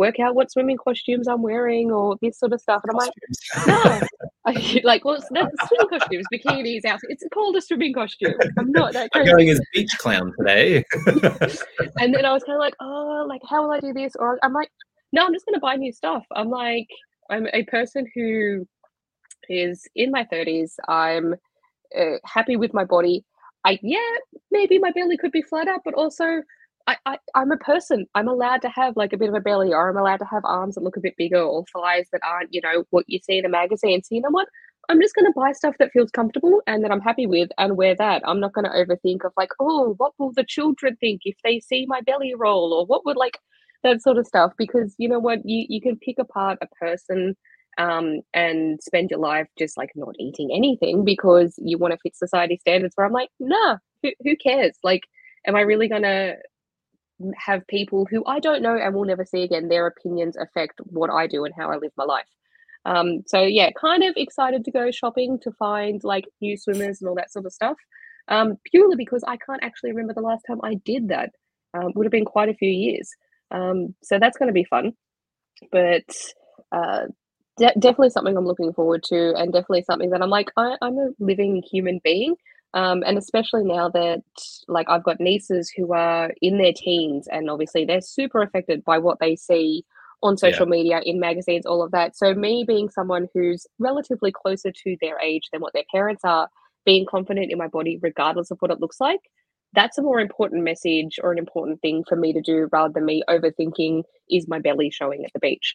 work out what swimming costumes I'm wearing or this sort of stuff. And I'm like, no. Like, well, it's not swimming costumes, bikinis, outfits. It's called a swimming costume. I'm not that I'm crazy. going as beach clown today. And then I was kind of like, oh, like, how will I do this? Or I'm like, no, I'm just going to buy new stuff. I'm like, I'm a person who is in my 30s. I'm happy with my body. Maybe my belly could be flatter, but also I'm a person. I'm allowed to have like a bit of a belly, or I'm allowed to have arms that look a bit bigger, or thighs that aren't, what you see in a magazine. So you know what? I'm just going to buy stuff that feels comfortable and that I'm happy with and wear that. I'm not going to overthink of like, oh, what will the children think if they see my belly roll, or what would like that sort of stuff. Because you know what? You can pick apart a person and spend your life just like not eating anything because you want to fit society standards, where I'm like, nah, who cares? Like, am I really going to have people who I don't know and will never see again, their opinions affect what I do and how I live my life? So yeah, kind of excited to go shopping to find like new swimmers and all that sort of stuff. Purely because I can't actually remember the last time I did that. Would have been quite a few years. So that's going to be fun. But definitely something I'm looking forward to, and definitely something that I'm like, I'm a living human being. And especially now that like I've got nieces who are in their teens, and obviously they're super affected by what they see on social media, in magazines, all of that. So me being someone who's relatively closer to their age than what their parents are, being confident in my body regardless of what it looks like, that's a more important message or an important thing for me to do, rather than me overthinking, is my belly showing at the beach?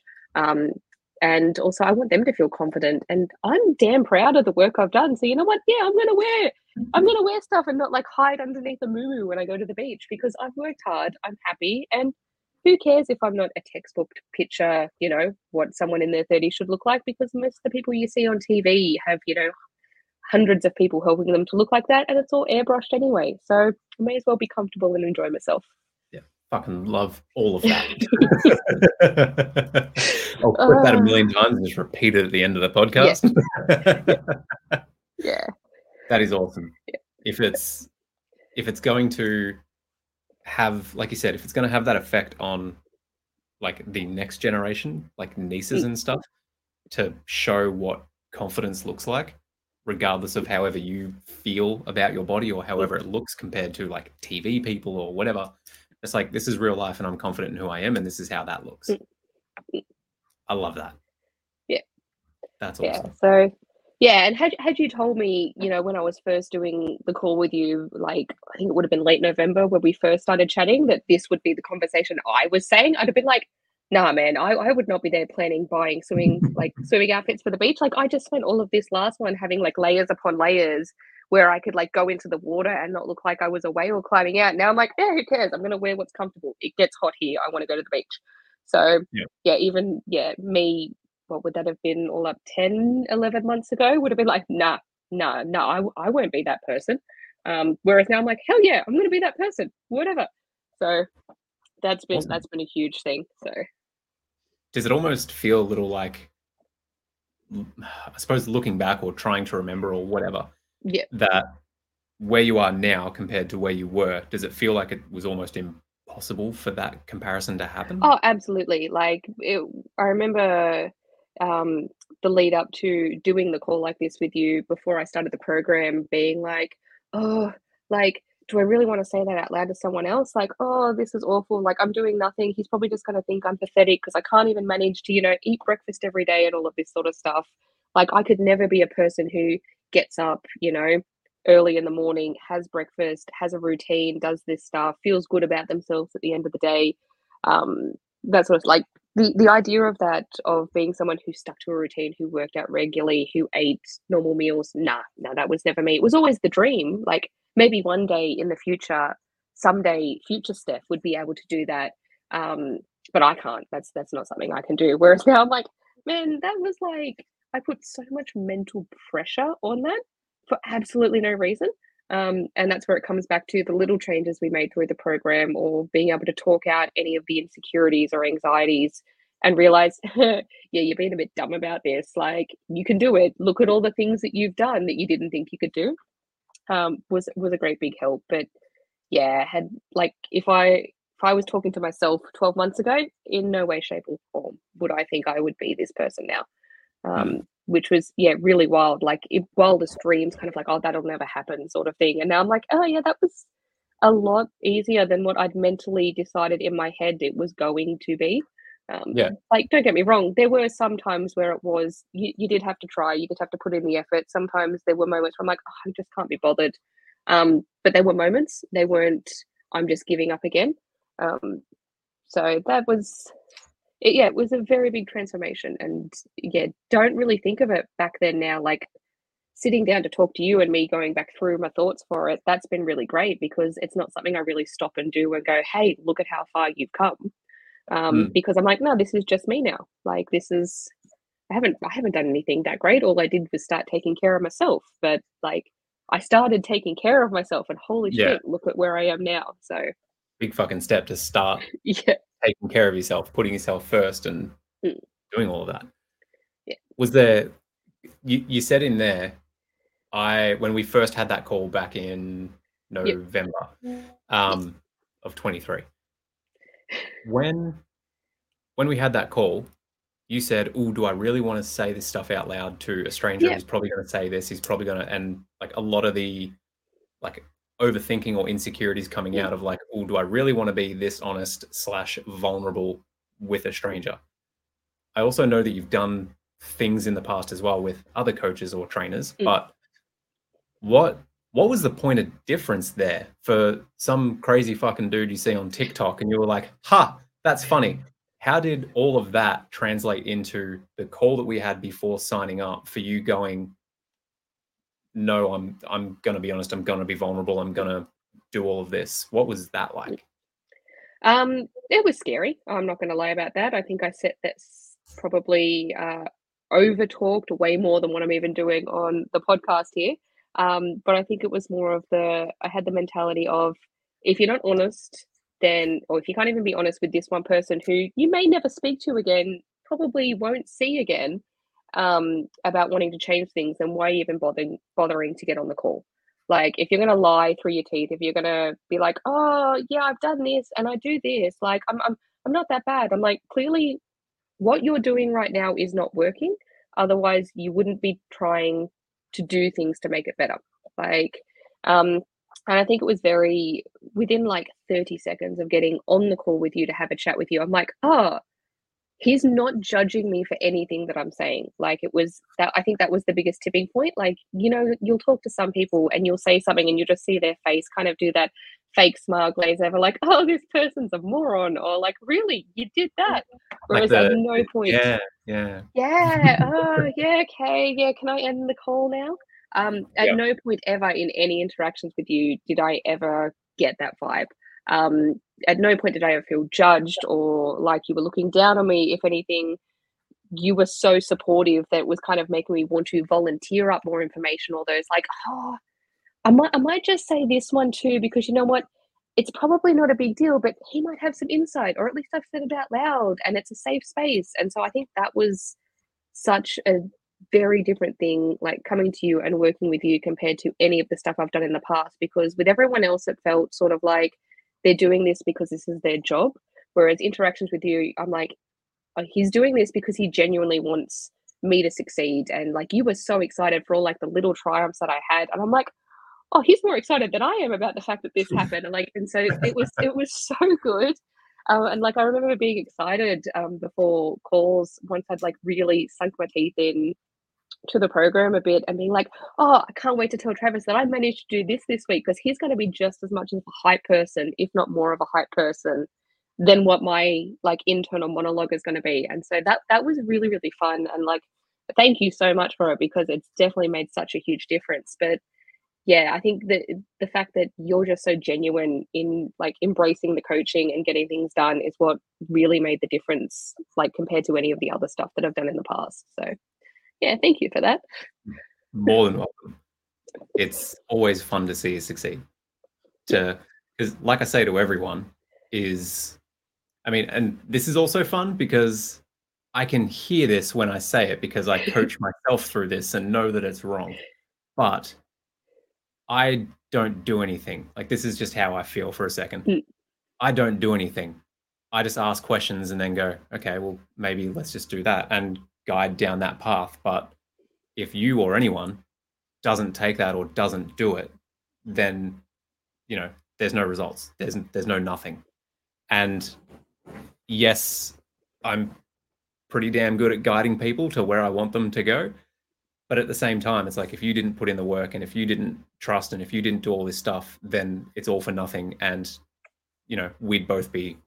And also I want them to feel confident, and I'm damn proud of the work I've done. So you know what? Yeah, I'm gonna wear stuff and not like hide underneath a moo when I go to the beach, because I've worked hard, I'm happy, and who cares if I'm not a textbook picture, what someone in their 30s should look like, because most of the people you see on TV have, hundreds of people helping them to look like that, and it's all airbrushed anyway. So I may as well be comfortable and enjoy myself. Yeah, fucking love all of that. I'll clip that a million times and just repeat it at the end of the podcast. Yeah. That is awesome. Yeah. If it's going to have, like you said, if it's going to have that effect on like the next generation, like nieces and stuff, to show what confidence looks like, regardless of however you feel about your body or however it looks compared to like TV people or whatever. It's like, this is real life and I'm confident in who I am and this is how that looks. I love that. Yeah. That's awesome. Yeah. So yeah, and had you told me, when I was first doing the call with you, like I think it would have been late November when we first started chatting, that this would be the conversation I was saying, I'd have been like, nah, man, I would not be there planning buying swimming outfits for the beach. Like I just spent all of this last one having like layers upon layers where I could like go into the water and not look like I was away or climbing out. Now I'm like, who cares? I'm gonna wear what's comfortable. It gets hot here. I want to go to the beach. So me, what would that have been, all up 10, 11 months ago, would have been like, nah, I won't be that person. Whereas now I'm like, hell yeah, I'm going to be that person, whatever. So that's been a huge thing. So does it almost feel a little like, I suppose, looking back or trying to remember or whatever, that where you are now compared to where you were, does it feel like it was almost impossible for that comparison to happen? Oh, absolutely. Like I remember the lead up to doing the call like this with you before I started the program, being like, oh, like, do I really want to say that out loud to someone else? Like, oh, this is awful. Like, I'm doing nothing. He's probably just going to think I'm pathetic because I can't even manage to, eat breakfast every day and all of this sort of stuff. Like, I could never be a person who gets up, early in the morning, has breakfast, has a routine, does this stuff, feels good about themselves at the end of the day. That sort of like the idea of that, of being someone who stuck to a routine, who worked out regularly, who ate normal meals. Nah, that was never me. It was always the dream. Like maybe one day in the future, someday future Steph would be able to do that. But I can't. That's not something I can do. Whereas now I'm like, man, that was like, I put so much mental pressure on that for absolutely no reason. And that's where it comes back to the little changes we made through the program, or being able to talk out any of the insecurities or anxieties and realize, yeah, you're being a bit dumb about this. Like, you can do it. Look at all the things that you've done that you didn't think you could do. Was a great big help. But yeah, had like, if I if I was talking to myself 12 months ago, in no way, shape, or form would I think I would be this person now. Which was, yeah, really wild. Like, wildest dreams, kind of like, oh, that'll never happen sort of thing. And now I'm like, oh, yeah, that was a lot easier than what I'd mentally decided in my head it was going to be. Yeah. Like, don't get me wrong, there were some times where it was, you did have to try, you did have to put in the effort. Sometimes there were moments where I'm like, oh, I just can't be bothered. But there were moments, they weren't, I'm just giving up again. So that was, it was a very big transformation. And yeah, don't really think of it back then now. Like, sitting down to talk to you and me going back through my thoughts for it, that's been really great because it's not something I really stop and do and go, hey, look at how far you've come. Because I'm like, no, this is just me now. Like, this is, I haven't done anything that great. All I did was start taking care of myself. But like, I started taking care of myself, and holy shit, look at where I am now. So big fucking step to start taking care of yourself, putting yourself first, and doing all of that. Yeah. Was there? You said in there, when we first had that call back in November of 23. When we had that call, you said, "Oh, do I really want to say this stuff out loud to a stranger? He's probably going to say this. He's probably going to," and like a lot of the like overthinking or insecurities coming out of like, "Oh, do I really want to be this honest / vulnerable with a stranger?" I also know that you've done things in the past as well with other coaches or trainers, but what was the point of difference there for some crazy fucking dude you see on TikTok and you were like, ha, that's funny? How did all of that translate into the call that we had before signing up for you going, no, I'm going to be honest, I'm going to be vulnerable, I'm going to do all of this? What was that like? It was scary. I'm not going to lie about that. I think I set that probably over talked way more than what I'm even doing on the podcast here. But I think it was more of I had the mentality of, if you're not honest, then, or if you can't even be honest with this one person who you may never speak to again, probably won't see again, about wanting to change things, then why even bothering to get on the call? Like, if you're going to lie through your teeth, if you're going to be like, oh yeah, I've done this and I do this, like I'm not that bad. I'm like, clearly what you're doing right now is not working. Otherwise you wouldn't be trying to do things to make it better. Like, and I think it was very within like 30 seconds of getting on the call with you to have a chat with you, I'm like, oh, he's not judging me for anything that I'm saying. Like, it was that, I think that was the biggest tipping point. Like, you'll talk to some people and you'll say something and you just see their face kind of do that fake smile glaze over, like, oh, this person's a moron, or like, really, you did that? Whereas like at no point, oh yeah, okay, yeah, can I end the call now? At no point ever in any interactions with you did I ever get that vibe. At no point did I ever feel judged or like you were looking down on me. If anything, you were so supportive that it was kind of making me want to volunteer up more information, or those like, oh, I might just say this one too, because you know what? It's probably not a big deal, but he might have some insight, or at least I've said it out loud and it's a safe space. And so I think that was such a very different thing, like coming to you and working with you compared to any of the stuff I've done in the past, because with everyone else, it felt sort of like they're doing this because this is their job. Whereas interactions with you, I'm like, oh, he's doing this because he genuinely wants me to succeed. And like, you were so excited for all like the little triumphs that I had. And I'm like, oh, he's more excited than I am about the fact that this happened. And so it was so good. And like, I remember being excited before calls, once I'd like really sunk my teeth in to the program a bit, and being like, oh, I can't wait to tell Travis that I managed to do this week, because he's going to be just as much of a hype person, if not more of a hype person, than what my like internal monologue is going to be. And so that was really, really fun. And like, thank you so much for it, because it's definitely made such a huge difference. But yeah, I think that the fact that you're just so genuine in like embracing the coaching and getting things done is what really made the difference, like compared to any of the other stuff that I've done in the past. So yeah, thank you for that. More than welcome. It's always fun to see you succeed. Because like I say to everyone is, I mean, and this is also fun because I can hear this when I say it, because I coach myself through this and know that it's wrong. But I don't do anything. Like, this is just how I feel for a second. I don't do anything. I just ask questions and then go, okay, well, maybe let's just do that and guide down that path. But if you or anyone doesn't take that or doesn't do it, then, you know, there's no results. There's no nothing. And yes, I'm pretty damn good at guiding people to where I want them to go. But at the same time, it's like if you didn't put in the work and if you didn't trust and if you didn't do all this stuff, then it's all for nothing. And, you know, we'd both be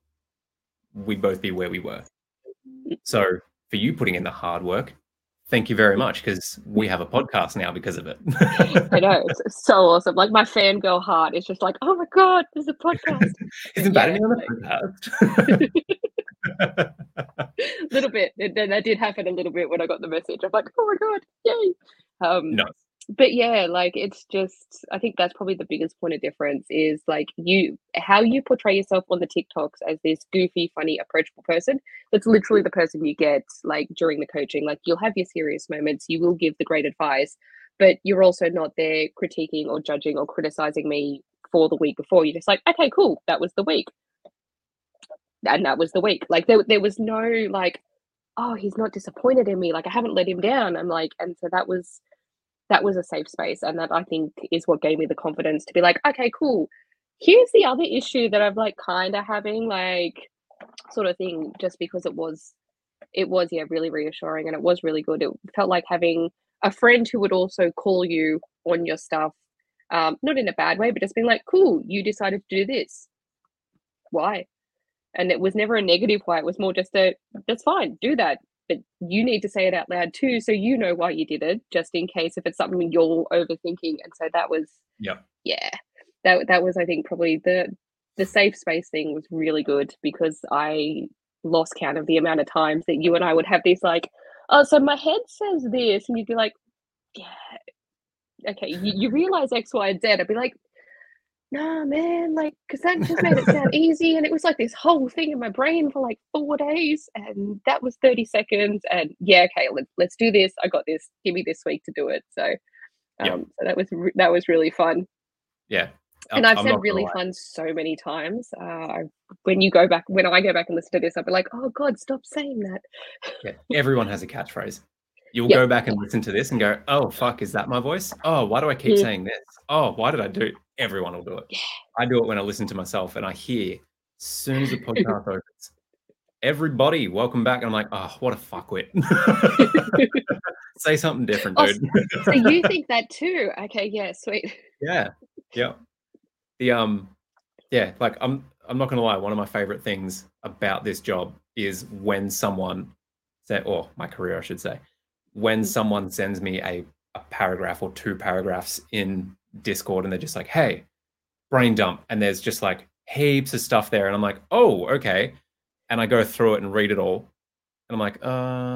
where we were. So for you putting in the hard work, thank you very much, because we have a podcast now because of it. I know, it's so awesome. Like my fangirl heart is just like, oh my God, there's a podcast. Isn't Yeah, Batman on the podcast? A little bit. That did happen a little bit when I got the message. I'm like, oh my God, yay. No. But yeah, like it's just, I think that's probably the biggest point of difference is like how you portray yourself on the TikToks as this goofy, funny, approachable person. That's literally the person you get like during the coaching. Like you'll have your serious moments, you will give the great advice, but you're also not there critiquing or judging or criticizing me for the week before. You're just like, okay, cool, that was the week. And that was the week. Like there was no like, oh, he's not disappointed in me. Like I haven't let him down. I'm like, and so that was a safe space. And that I think is what gave me the confidence to be like, okay, cool. Here's the other issue that I'm like kind of having, like sort of thing, just because it was yeah, really reassuring and it was really good. It felt like having a friend who would also call you on your stuff, not in a bad way, but just being like, cool, you decided to do this. Why? And it was never a negative why. It was more just that's fine, do that. But you need to say it out loud too, so you know why you did it, just in case if it's something you're overthinking. And so that was, yeah, that was, I think, probably the safe space thing was really good, because I lost count of the amount of times that you and I would have this like, oh, so my head says this, and you'd be like, yeah, okay, you realize X, Y, and Z. I'd be like, nah, man, like, because that just made it sound easy. And it was like this whole thing in my brain for like 4 days. And that was 30 seconds. And yeah, okay, let's do this. I got this. Give me this week to do it. So, so that was really fun. Yeah. And I've said really fun so many times. When I go back and listen to this, I'll be like, oh God, stop saying that. Yeah, everyone has a catchphrase. You'll go back and listen to this and go, oh, fuck, is that my voice? Oh, why do I keep saying this? Oh, why did I do it? Everyone will do it. Yeah. I do it when I listen to myself and I hear, as soon as the podcast opens, everybody, welcome back. And I'm like, oh, what a fuckwit. Say something different, dude. So you think that too? Okay, yeah, sweet. Yeah. Like I'm not gonna lie, one of my favorite things about this job is when someone or my career, I should say, when someone sends me a paragraph or 2 paragraphs in Discord and they're just like, hey, brain dump, and there's just like heaps of stuff there, and I'm like, oh, okay, and I go through it and read it all, and I'm like,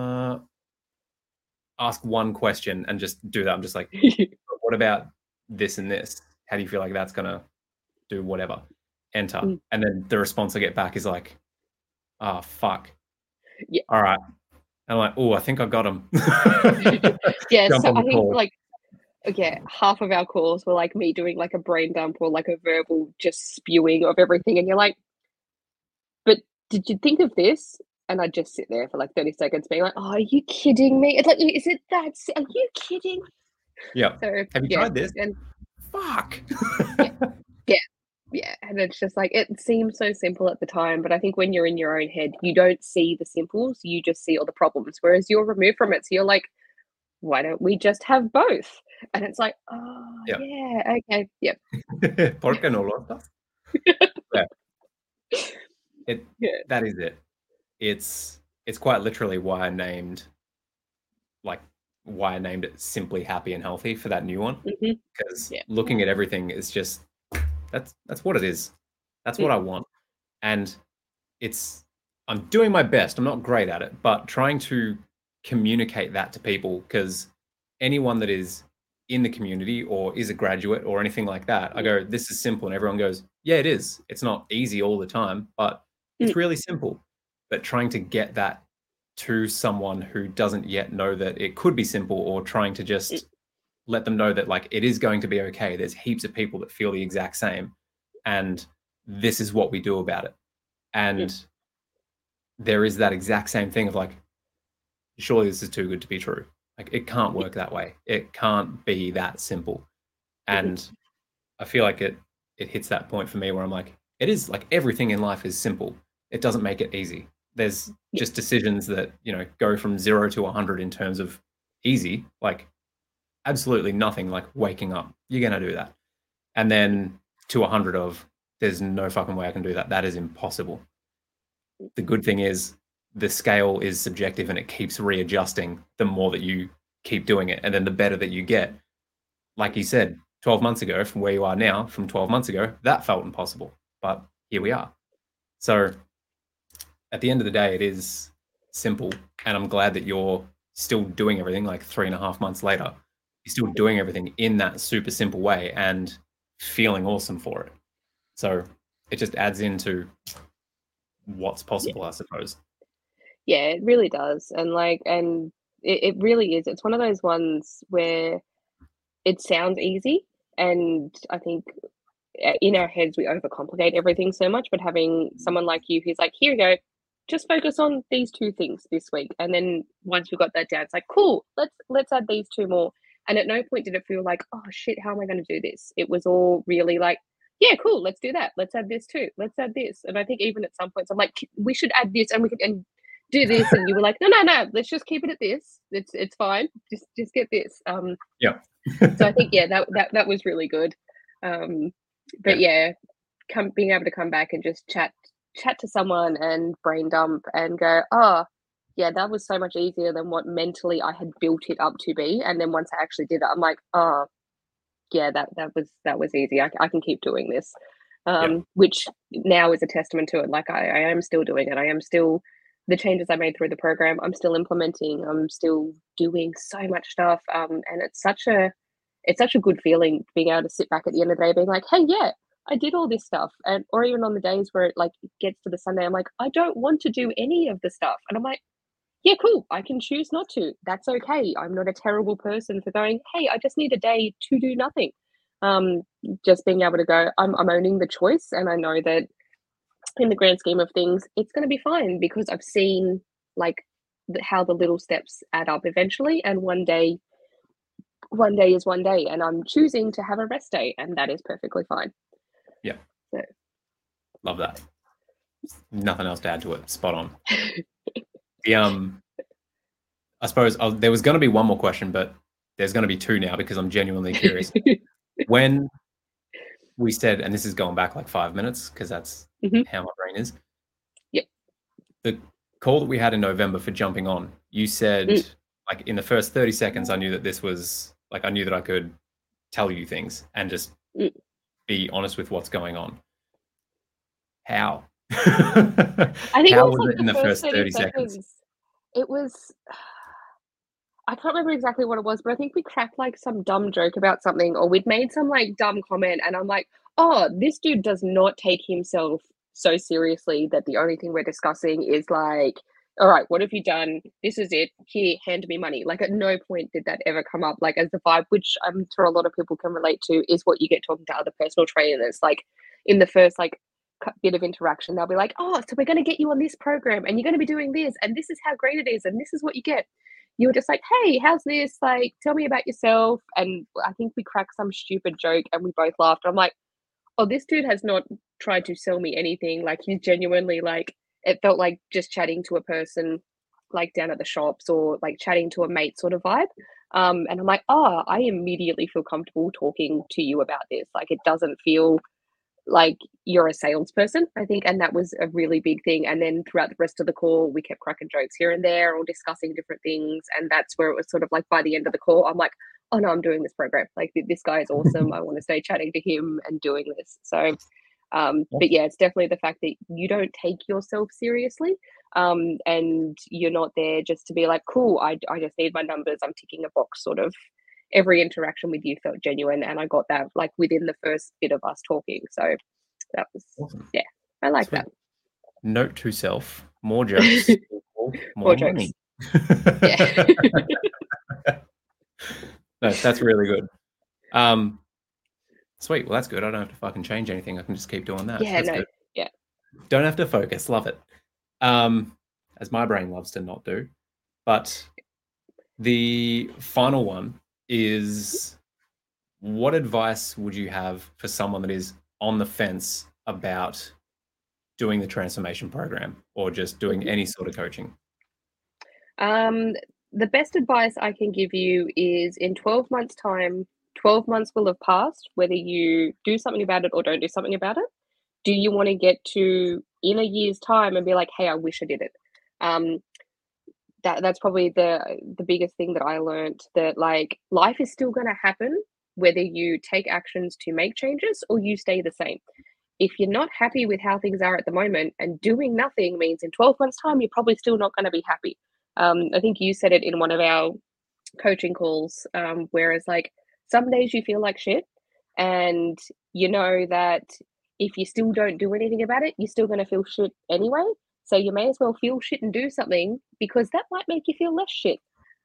ask one question and just do that. I'm just like, what about this and this? How do you feel like that's gonna do whatever? Enter. And then the response I get back is like, oh, fuck. Yeah. All right. And I'm like, oh, I think I got him. Yeah, so I think like, okay, half of our calls were like me doing like a brain dump or like a verbal just spewing of everything. And you're like, but did you think of this? And I'd just sit there for like 30 seconds being like, oh, are you kidding me? It's like, is it that? Are you kidding? Yeah. So, have you tried this? And fuck. Yeah. And it's just like, it seems so simple at the time, but I think when you're in your own head, you don't see the simples, you just see all the problems, whereas you're removed from it. So you're like, why don't we just have both? And it's like, oh, yeah, okay, yep. ¿Por qué no lo estás? That is it. It's quite literally why I named it Simply Happy and Healthy for that new one. Because looking at everything is just, that's what it is. That's what I want. And I'm doing my best. I'm not great at it, but trying to communicate that to people, because anyone that is in the community or is a graduate or anything like that, I go, this is simple. And everyone goes, yeah, it is. It's not easy all the time, but it's really simple. But trying to get that to someone who doesn't yet know that it could be simple, or trying to just let them know that like it is going to be okay. There's heaps of people that feel the exact same. And this is what we do about it. And there is that exact same thing of like, surely this is too good to be true. Like, it can't work that way. It can't be that simple. And I feel like it hits that point for me where I'm like, it is like everything in life is simple. It doesn't make it easy. There's just decisions that, go from 0 to 100 in terms of easy, like absolutely nothing, like waking up. You're going to do that. And then to 100 of, there's no fucking way I can do that. That is impossible. The good thing is the scale is subjective and it keeps readjusting the more that you keep doing it. And then the better that you get. Like you said, 12 months ago from where you are now, from 12 months ago, that felt impossible. But here we are. So at the end of the day, it is simple. And I'm glad that you're still doing everything like 3.5 months later. You're still doing everything in that super simple way and feeling awesome for it. So it just adds into what's possible, I suppose. Yeah, it really does. And it really is. It's one of those ones where it sounds easy. And I think in our heads, we overcomplicate everything so much, but having someone like you who's like, here you go, just focus on these 2 things this week. And then once we got that down, it's like, cool, let's add these 2 more. And at no point did it feel like, oh shit, how am I going to do this? It was all really like, yeah, cool, let's do that. Let's add this too. Let's add this. And I think even at some points, I'm like, we should add this and we can do this. And you were like, no, let's just keep it at this. It's fine. Just get this. Yeah. So I think, yeah, that was really good. But being able to come back and just chat to someone and brain dump and go, oh, yeah, that was so much easier than what mentally I had built it up to be. And then once I actually did it, I'm like, oh, yeah, that was easy. I can keep doing this, which now is a testament to it. Like I am still doing it. I am still, the changes I made through the program, I'm still implementing. I'm still doing so much stuff. And it's such a good feeling being able to sit back at the end of the day being like, hey, yeah, I did all this stuff. And or even on the days where it like gets to the Sunday, I'm like, I don't want to do any of the stuff. And I'm like, yeah, cool, I can choose not to. That's okay. I'm not a terrible person for going, hey, I just need a day to do nothing. Just being able to go, I'm owning the choice. And I know that in the grand scheme of things, it's going to be fine because I've seen like how the little steps add up eventually. And one day is one day, and I'm choosing to have a rest day, and that is perfectly fine. Yeah. So. Love that. Nothing else to add to it. Spot on. I suppose there was going to be one more question, but there's going to be 2 now because I'm genuinely curious. When we said, and this is going back like 5 minutes because that's how my brain is. Yep. The call that we had in November for jumping on, you said like in the first 30 seconds, I knew that this was like, I knew that I could tell you things and just be honest with what's going on. How? I think how it was like it in the first 30 seconds? It was, I can't remember exactly what it was, but I think we cracked like some dumb joke about something, or we'd made some like dumb comment, and I'm like, oh, this dude does not take himself so seriously that the only thing we're discussing is like, all right, what have you done? This is it. Here, hand me money. Like at no point did that ever come up like as the vibe, which I'm sure a lot of people can relate to, is what you get talking to other personal trainers. Like in the first like bit of interaction, they'll be like, oh, so we're going to get you on this program and you're going to be doing this and this is how great it is and this is what you get. You were just like, hey, how's this? Like, tell me about yourself. And I think we cracked some stupid joke and we both laughed. I'm like, oh, this dude has not tried to sell me anything. Like he's genuinely like, it felt like just chatting to a person like down at the shops or like chatting to a mate sort of vibe. And I'm like, oh, I immediately feel comfortable talking to you about this. Like it doesn't feel like you're a salesperson, I think. And that was a really big thing. And then throughout the rest of the call, we kept cracking jokes here and there or discussing different things. And that's where it was sort of like by the end of the call, I'm like, oh no, I'm doing this program. Like this guy is awesome. I want to stay chatting to him and doing this. So, but yeah, it's definitely the fact that you don't take yourself seriously. And you're not there just to be like, cool, I just need my numbers. I'm ticking a box sort of. Every interaction with you felt genuine, and I got that like within the first bit of us talking. So that was awesome. Yeah, I like that. Note to self: more jokes, more money. Yeah. No, that's really good. Sweet. Well, that's good. I don't have to fucking change anything. I can just keep doing that. Yeah, That's no, good. yeah. Don't have to focus. Love it. As my brain loves to not do. But the final one is, what advice would you have for someone that is on the fence about doing the transformation program or just doing any sort of coaching? The best advice I can give you is in 12 months' time, 12 months will have passed, whether you do something about it or don't do something about it. Do you want to get to in a year's time and be like, hey, I wish I did it? Um, that's probably the biggest thing that I learned, that like life is still going to happen whether you take actions to make changes or you stay the same. If you're not happy with how things are at the moment, and doing nothing means in 12 months time you're probably still not going to be happy. I think you said it in one of our coaching calls, whereas like some days you feel like shit, and you know that if you still don't do anything about it, you're still going to feel shit anyway. So you may as well feel shit and do something, because that might make you feel less shit.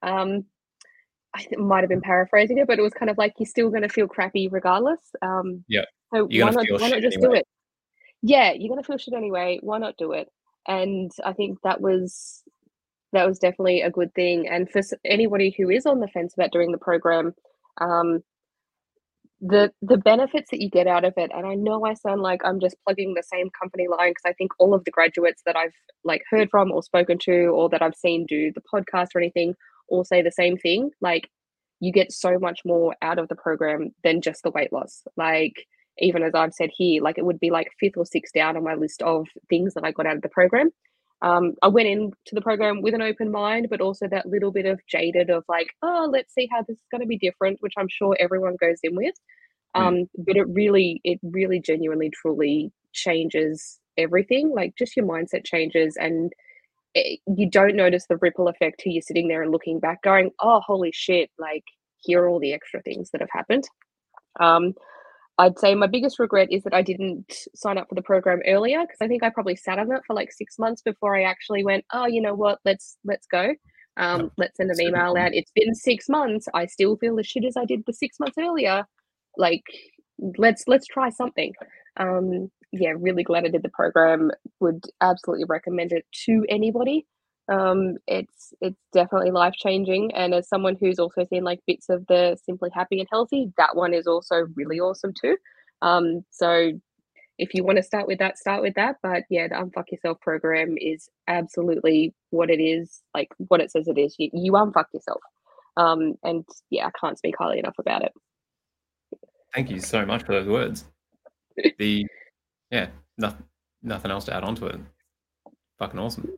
Might have been paraphrasing it, but it was kind of like you're still going to feel crappy regardless. Yeah. So You're why going to not? feel Why not shit just anyway. do it? Yeah, you're going to feel shit anyway. Why not do it? And I think that was definitely a good thing. And for anybody who is on the fence about doing the program, um, the benefits that you get out of it, and I know I sound like I'm just plugging the same company line, because I think all of the graduates that I've like heard from or spoken to or that I've seen do the podcast or anything all say the same thing. Like, you get so much more out of the program than just the weight loss. Like, even as I've said here, like it would be like fifth or sixth down on my list of things that I got out of the program. I went into the program with an open mind, but also that little bit of jaded of like, oh, let's see how this is going to be different, which I'm sure everyone goes in with. But it really genuinely, truly changes everything. Like, just your mindset changes, and you don't notice the ripple effect till you're sitting there and looking back, going, oh, holy shit! Like, here are all the extra things that have happened. Um, I'd say my biggest regret is that I didn't sign up for the program earlier, because I think I probably sat on it for like 6 months before I actually went, oh, you know what, let's go. Yep. Let's send an Super email common. out. It's been 6 months. I still feel as shit as I did the 6 months earlier. Like, let's try something. Yeah, really glad I did the program. Would absolutely recommend it to anybody. It's definitely life changing, and as someone who's also seen like bits of the Simply Happy and Healthy, that one is also really awesome too. So if you want to start with that, start with that. But yeah, the Unfuck Yourself program is absolutely what it is, like what it says it is. You unfuck yourself. And yeah, I can't speak highly enough about it. Thank you so much for those words. Yeah, nothing else to add on to it. Fucking awesome.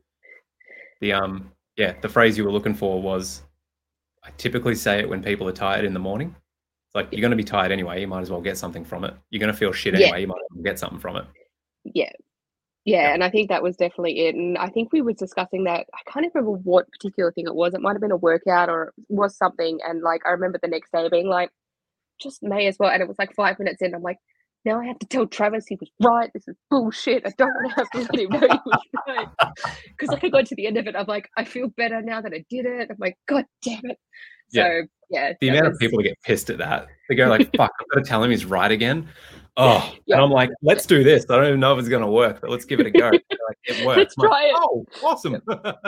The phrase you were looking for was, I typically say it when people are tired in the morning. It's like, you're going to be tired anyway. You might as well get something from it. You're going to feel shit Yeah, anyway. You might as well get something from it. yeah, Yeah. and I think that was definitely it. And I think we were discussing that. I can't remember what particular thing it was. It might have been a workout or it was something. And like, I remember the next day being like, just may as well. And it was like 5 minutes in, I'm like, now I have to tell Travis he was right. This is bullshit. I don't want to have to let him know he was right. Because like I got to the end of it, I'm like, I feel better now that I did it. I'm like, God damn it. So yeah, The amount of people that get pissed at that, they go like, fuck, I've got to tell him he's right again. Oh, yeah. And I'm like, let's do this. I don't even know if it's going to work, but let's give it a go. Like, it works. Let's try it. Oh, awesome.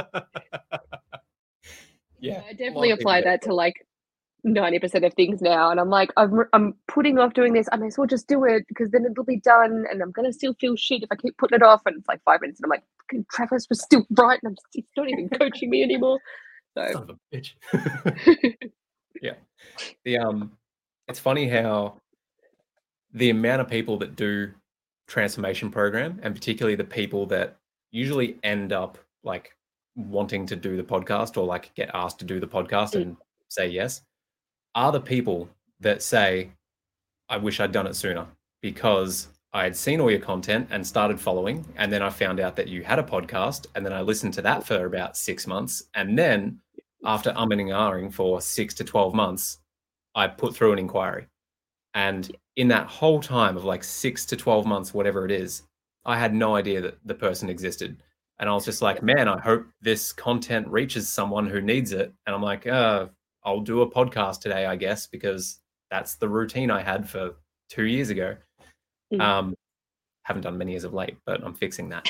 Yeah, I definitely apply that to like 90% of things now, and I'm like, I'm putting off doing this. I may as well just do it, because then it'll be done, and I'm gonna still feel shit if I keep putting it off. And it's like 5 minutes, and I'm like, Travis was still right, and he's not even coaching me anymore. So, son of a bitch. Yeah, it's funny how the amount of people that do transformation program, and particularly the people that usually end up like wanting to do the podcast or like get asked to do the podcast and say yes, are the people that say, I wish I'd done it sooner, because I had seen all your content and started following. And then I found out that you had a podcast. And then I listened to that for about 6 months. And then after umming and ahhing for 6 to 12 months, I put through an inquiry. And in that whole time of like 6 to 12 months, whatever it is, I had no idea that the person existed. And I was just like, man, I hope this content reaches someone who needs it. And I'm like, I'll do a podcast today, I guess, because that's the routine I had for 2 years ago. Mm. Haven't done many as of late, but I'm fixing that.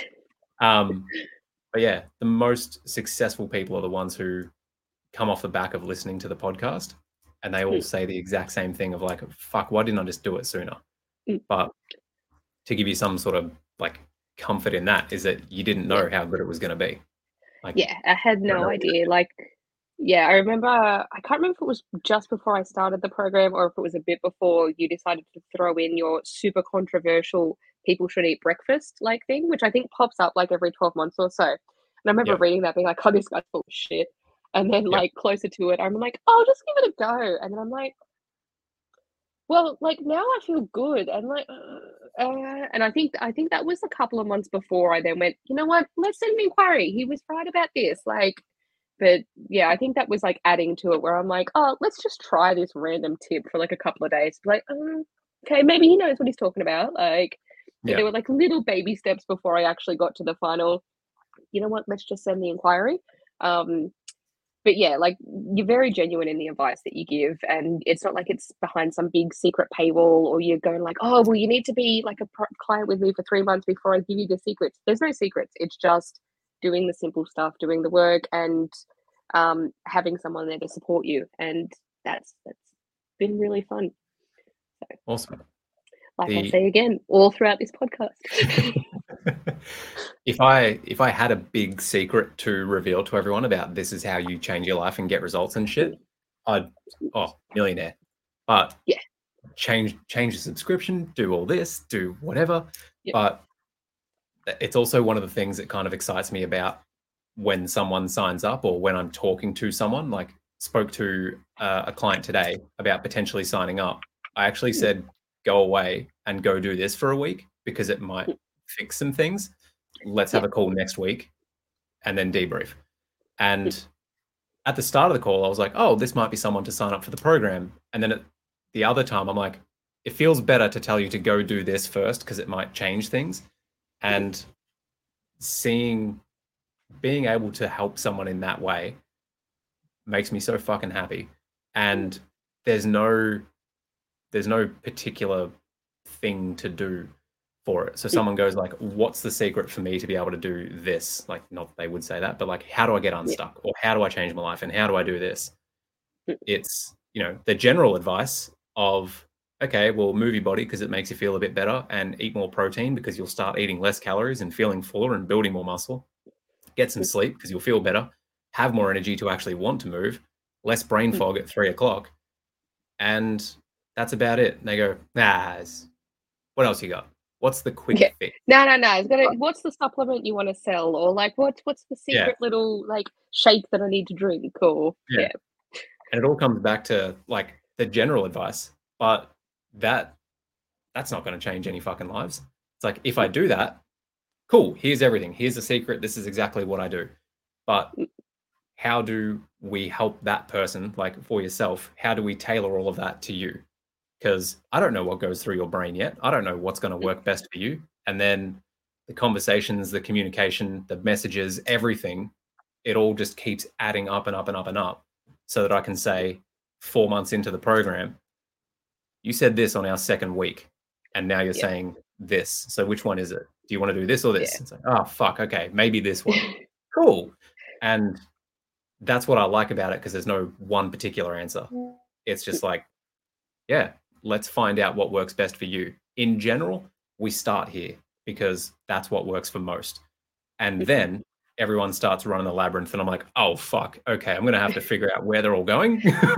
But yeah, the most successful people are the ones who come off the back of listening to the podcast, and they all Mm. say the exact same thing of like, fuck, why didn't I just do it sooner? Mm. But to give you some sort of like comfort in that is that you didn't know how good it was going to be. Like, Yeah, I had you don't no know. idea. Like, yeah, I remember, I can't remember if it was just before I started the program or if it was a bit before you decided to throw in your super controversial people should eat breakfast like thing, which I think pops up like every 12 months or so. And I remember Yeah, reading that being like, oh, this guy's full of shit. And then yeah, like closer to it, I'm like, oh, just give it a go. And then I'm like, well, like now I feel good. And like, and I think that was a couple of months before I then went, you know what? Let's send an inquiry. He was right about this. Like, but yeah, I think that was like adding to it where I'm like, oh, let's just try this random tip for like a couple of days. Like, okay, maybe he knows what he's talking about. Like, so yeah. there were like little baby steps before I actually got to the final. You know what? Let's just send the inquiry. Um, but yeah, like you're very genuine in the advice that you give, and it's not like it's behind some big secret paywall, or you're going like, oh, well, you need to be like a client with me for 3 months before I give you the secrets. There's no secrets. It's just doing the simple stuff, doing the work, and having someone there to support you, and that's been really fun. Awesome. Like I The say again, all throughout this podcast. if I had a big secret to reveal to everyone about this is how you change your life and get results and shit, I'd millionaire. But Yeah. change the subscription, do all this, do whatever. Yep. But it's also one of the things that kind of excites me about when someone signs up or when I'm talking to someone. Like, spoke to a client today about potentially signing up. I actually said, go away and go do this for a week because it might fix some things. Let's have Yeah. a call next week and then debrief. And at the start of the call, I was like, oh, this might be someone to sign up for the program. And then at the other time, I'm like, it feels better to tell you to go do this first because it might change things. And being able to help someone in that way makes me so fucking happy. And there's no particular thing to do for it. So someone goes like, what's the secret for me to be able to do this? Like, not that they would say that, but like, how do I get unstuck, or how do I change my life, and how do I do this? It's, the general advice of, okay, well, move your body because it makes you feel a bit better, and eat more protein because you'll start eating less calories and feeling fuller and building more muscle. Get some sleep because you'll feel better, have more energy to actually want to move, less brain fog at 3 o'clock. And that's about it. And they go, nah, what else you got? What's the quick fix? No. What's the supplement you want to sell, or like what's the secret little like shake that I need to drink, or And it all comes back to like the general advice, but that's not going to change any fucking lives. It's like, if I do that, cool, here's everything. Here's the secret. This is exactly what I do. But how do we help that person, like for yourself? How do we tailor all of that to you? Because I don't know what goes through your brain yet. I don't know what's going to work best for you. And then the conversations, the communication, the messages, everything, it all just keeps adding up and up and up and up, so that I can say 4 months into the program, you said this on our second week, and now you're saying this. So which one is it? Do you want to do this or this? It's like, oh, fuck. Okay, maybe this one. Cool. And that's what I like about it, because there's no one particular answer. It's just like, yeah, let's find out what works best for you. In general, we start here because that's what works for most. And then everyone starts running the labyrinth, and I'm like, oh, fuck. Okay, I'm going to have to figure out where they're all going.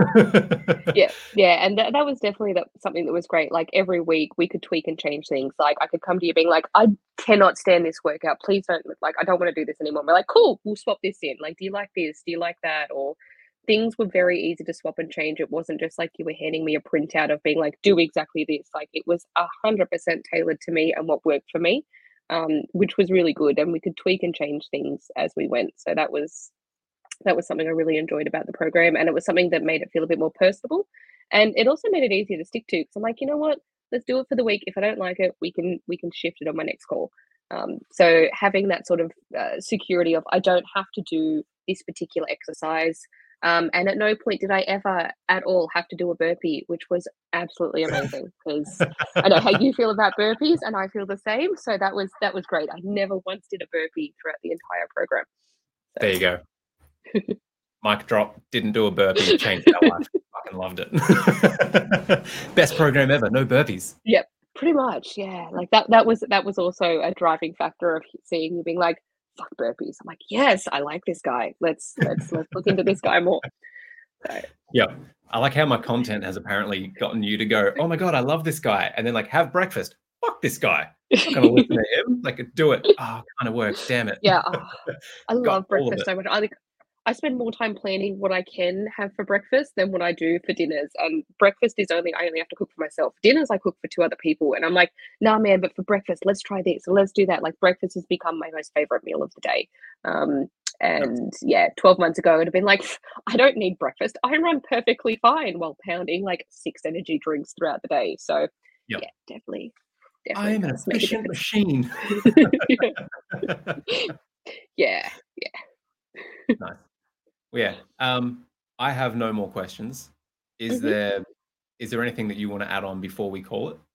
Yeah. And that was definitely something that was great. Like every week we could tweak and change things. Like I could come to you being like, I cannot stand this workout. Please don't, like, I don't want to do this anymore. We're like, cool, we'll swap this in. Like, do you like this? Do you like that? Or things were very easy to swap and change. It wasn't just like you were handing me a printout of being like, do exactly this. Like it was 100% tailored to me and what worked for me, which was really good. And we could tweak and change things as we went. So that was something I really enjoyed about the program, and it was something that made it feel a bit more personable, and it also made it easier to stick to. Because I'm like, you know what, let's do it for the week. If I don't like it, we can shift it on my next call. So having that sort of security of I don't have to do this particular exercise And at no point did I ever at all have to do a burpee, which was absolutely amazing because I know how you feel about burpees, and I feel the same. So that was great. I never once did a burpee throughout the entire program. There you go. Mic drop. Didn't do a burpee. Changed our life. Fucking loved it. Best program ever. No burpees. Yep, pretty much. Yeah, like that was also a driving factor of seeing you being like, "Fuck burpees." I'm like, "Yes, I like this guy. Let's look into this guy more." So, Yeah. I like how my content has apparently gotten you to go, oh my God, I love this guy. And then like have breakfast. Fuck this guy. I'm not gonna listen to him. Like do it. Oh, kind of works. Damn it. yeah, I Got love all of breakfast it. so much. I spend more time planning what I can have for breakfast than what I do for dinners. And breakfast is I only have to cook for myself. Dinners I cook for two other people. And I'm like, nah man, but for breakfast, let's try this or let's do that. Like breakfast has become my most favorite meal of the day. Yep. And yeah, 12 months ago, it'd have been like, I don't need breakfast. I run perfectly fine while pounding like 6 energy drinks throughout the day. So Yep. yeah, definitely I am an does make a efficient difference. machine. Yeah. Nice. Well, yeah. I have no more questions. Is Mhm. there anything that you want to add on before we call it?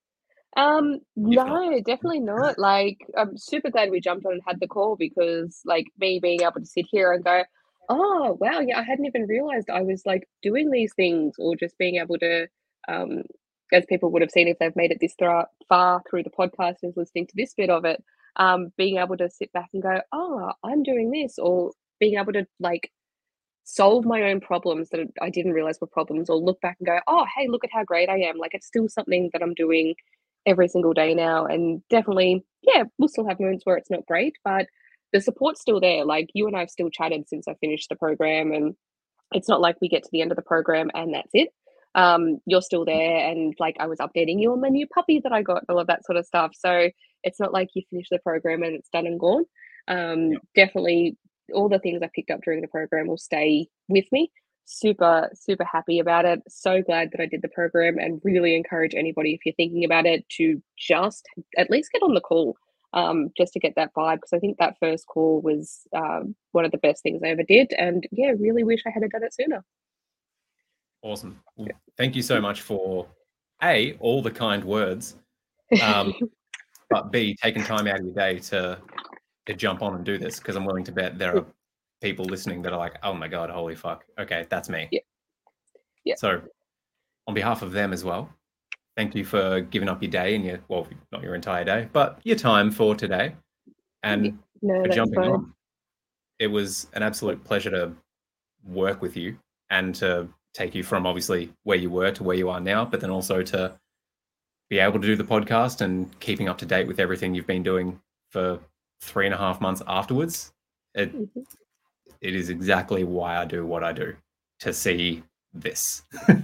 If not, No, definitely not. Like, I'm super glad we jumped on and had the call because, like, me being able to sit here and go, oh, wow, yeah, I hadn't even realized I was like doing these things, or just being able to, um, as people would have seen if they've made it this far through the podcast and listening to this bit of it, being able to sit back and go, oh, I'm doing this, or being able to like solve my own problems that I didn't realize were problems, or look back and go, oh, hey, look at how great I am. Like, it's still something that I'm doing every single day now. And definitely, yeah, we'll still have moments where it's not great, but the support's still there. Like, you and I have still chatted since I finished the program, and it's not like we get to the end of the program and that's it. You're still there, and like I was updating you on my new puppy that I got, all of that sort of stuff. So it's not like you finish the program and it's done and gone. yeah, Definitely, all the things I picked up during the program will stay with me. Super, super happy about it. So glad that I did the program, and really encourage anybody, if you're thinking about it, to just at least get on the call, just to get that vibe. Because I think that first call was one of the best things I ever did. And yeah, really wish I had done it sooner. awesome. Well, thank you so much for all the kind words, but B, taking time out of your day to jump on and do this, because I'm willing to bet there are people listening that are like, oh my God, holy fuck. Okay, that's me. Yeah. Yeah. So on behalf of them as well, thank you for giving up your day and not your entire day, but your time for today and No, for that's jumping fine. on. It was an absolute pleasure to work with you and to take you from obviously where you were to where you are now, but then also to be able to do the podcast and keeping up to date with everything you've been doing for 3.5 months afterwards. It is exactly why I do what I do, to see this.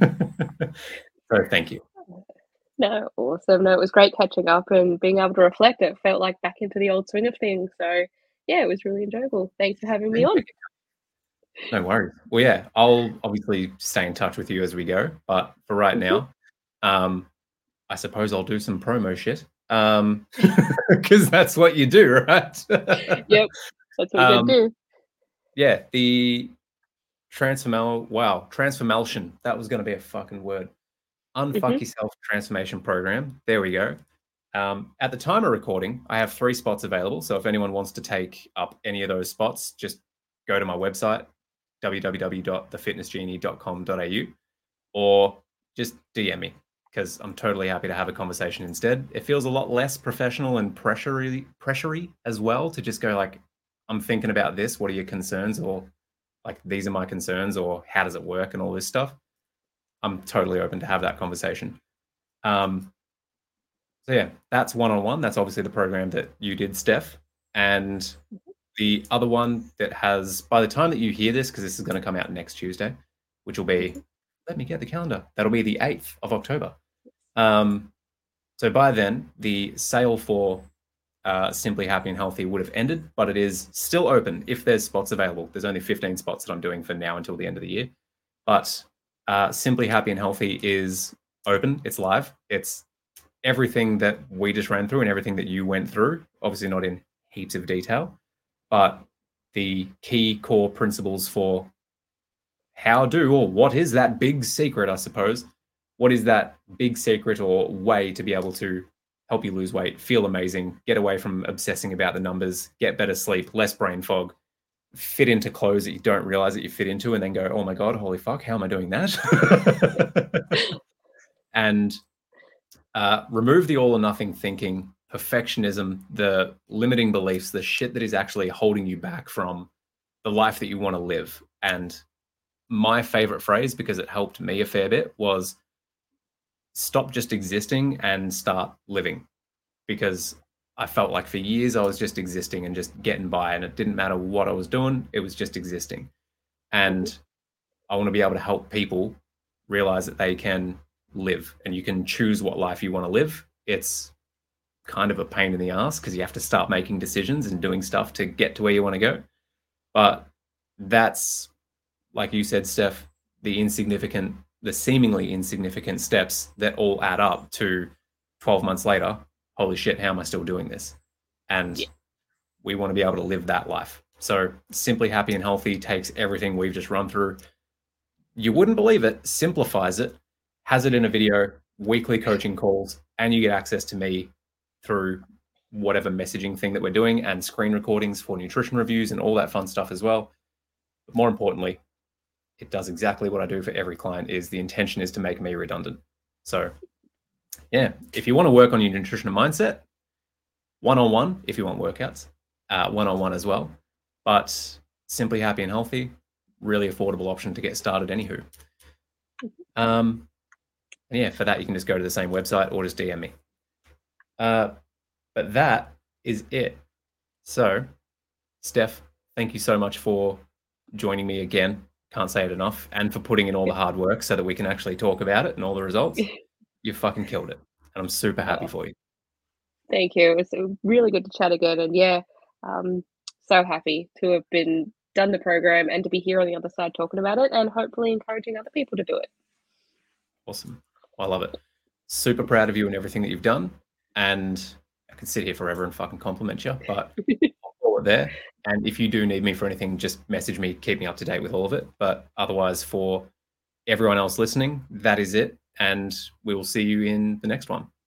So thank you. No, awesome. No, it was great catching up and being able to reflect. It felt like back into the old swing of things. So yeah, it was really enjoyable. Thanks for having me on. No worries. Well, yeah, I'll obviously stay in touch with you as we go, but for right now, I suppose I'll do some promo shit, because that's what you do, right? Yep, that's what you do. Yeah, the transformation. That was going to be a fucking word. Unfuck Yourself transformation program. There we go. At the time of recording, I have 3 spots available. So if anyone wants to take up any of those spots, just go to my website, www.thefitnessgenie.com.au, or just DM me, because I'm totally happy to have a conversation instead. It feels a lot less professional and pressury as well, to just go like, I'm thinking about this. What are your concerns? Or like, these are my concerns, or how does it work, and all this stuff. I'm totally open to have that conversation. So yeah, that's one-on-one. That's obviously the program that you did, Steph. And the other one that has, by the time that you hear this, because this is going to come out next Tuesday, which will be, let me get the calendar, that'll be the 8th of October. So by then, the sale for Simply Happy and Healthy would have ended, but it is still open if there's spots available. There's only 15 spots that I'm doing for now until the end of the year. But Simply Happy and Healthy is open. It's live. It's everything that we just ran through and everything that you went through. Obviously not in heaps of detail, but the key core principles for or what is that big secret, I suppose? What is that big secret or way to be able to help you lose weight, feel amazing, get away from obsessing about the numbers, get better sleep, less brain fog, fit into clothes that you don't realize that you fit into, and then go, oh my God, holy fuck, how am I doing that? And remove the all or nothing thinking, perfectionism, the limiting beliefs, the shit that is actually holding you back from the life that you want to live. And my favorite phrase, because it helped me a fair bit, was stop just existing and start living. Because I felt like for years I was just existing and just getting by, and it didn't matter what I was doing, it was just existing. And I want to be able to help people realize that they can live and you can choose what life you want to live. It's kind of a pain in the ass because you have to start making decisions and doing stuff to get to where you want to go. But that's, like you said, Steph, the seemingly insignificant steps that all add up to 12 months later. Holy shit, how am I still doing this? And we want to be able to live that life. So Simply Happy and Healthy takes everything we've just run through. You wouldn't believe it, simplifies it, has it in a video, weekly coaching calls, and you get access to me through whatever messaging thing that we're doing, and screen recordings for nutrition reviews and all that fun stuff as well. But more importantly, it does exactly what I do for every client. Is the intention is to make me redundant. So yeah, if you want to work on your nutrition and mindset, one-on-one, if you want workouts, one-on-one as well. But Simply Happy and Healthy, really affordable option to get started anywho. And yeah, for that, you can just go to the same website or just DM me. But that is it. So, Steph, thank you so much for joining me again. Can't say it enough. And for putting in all the hard work so that we can actually talk about it and all the results. You fucking killed it. And I'm super happy for you. Thank you. It was really good to chat again. And yeah, so happy to have done the program and to be here on the other side talking about it and hopefully encouraging other people to do it. Awesome. I love it. Super proud of you and everything that you've done. And I could sit here forever and fucking compliment you, but I'll call it there. And if you do need me for anything, just message me, keep me up to date with all of it. But otherwise, for everyone else listening, that is it. And we will see you in the next one.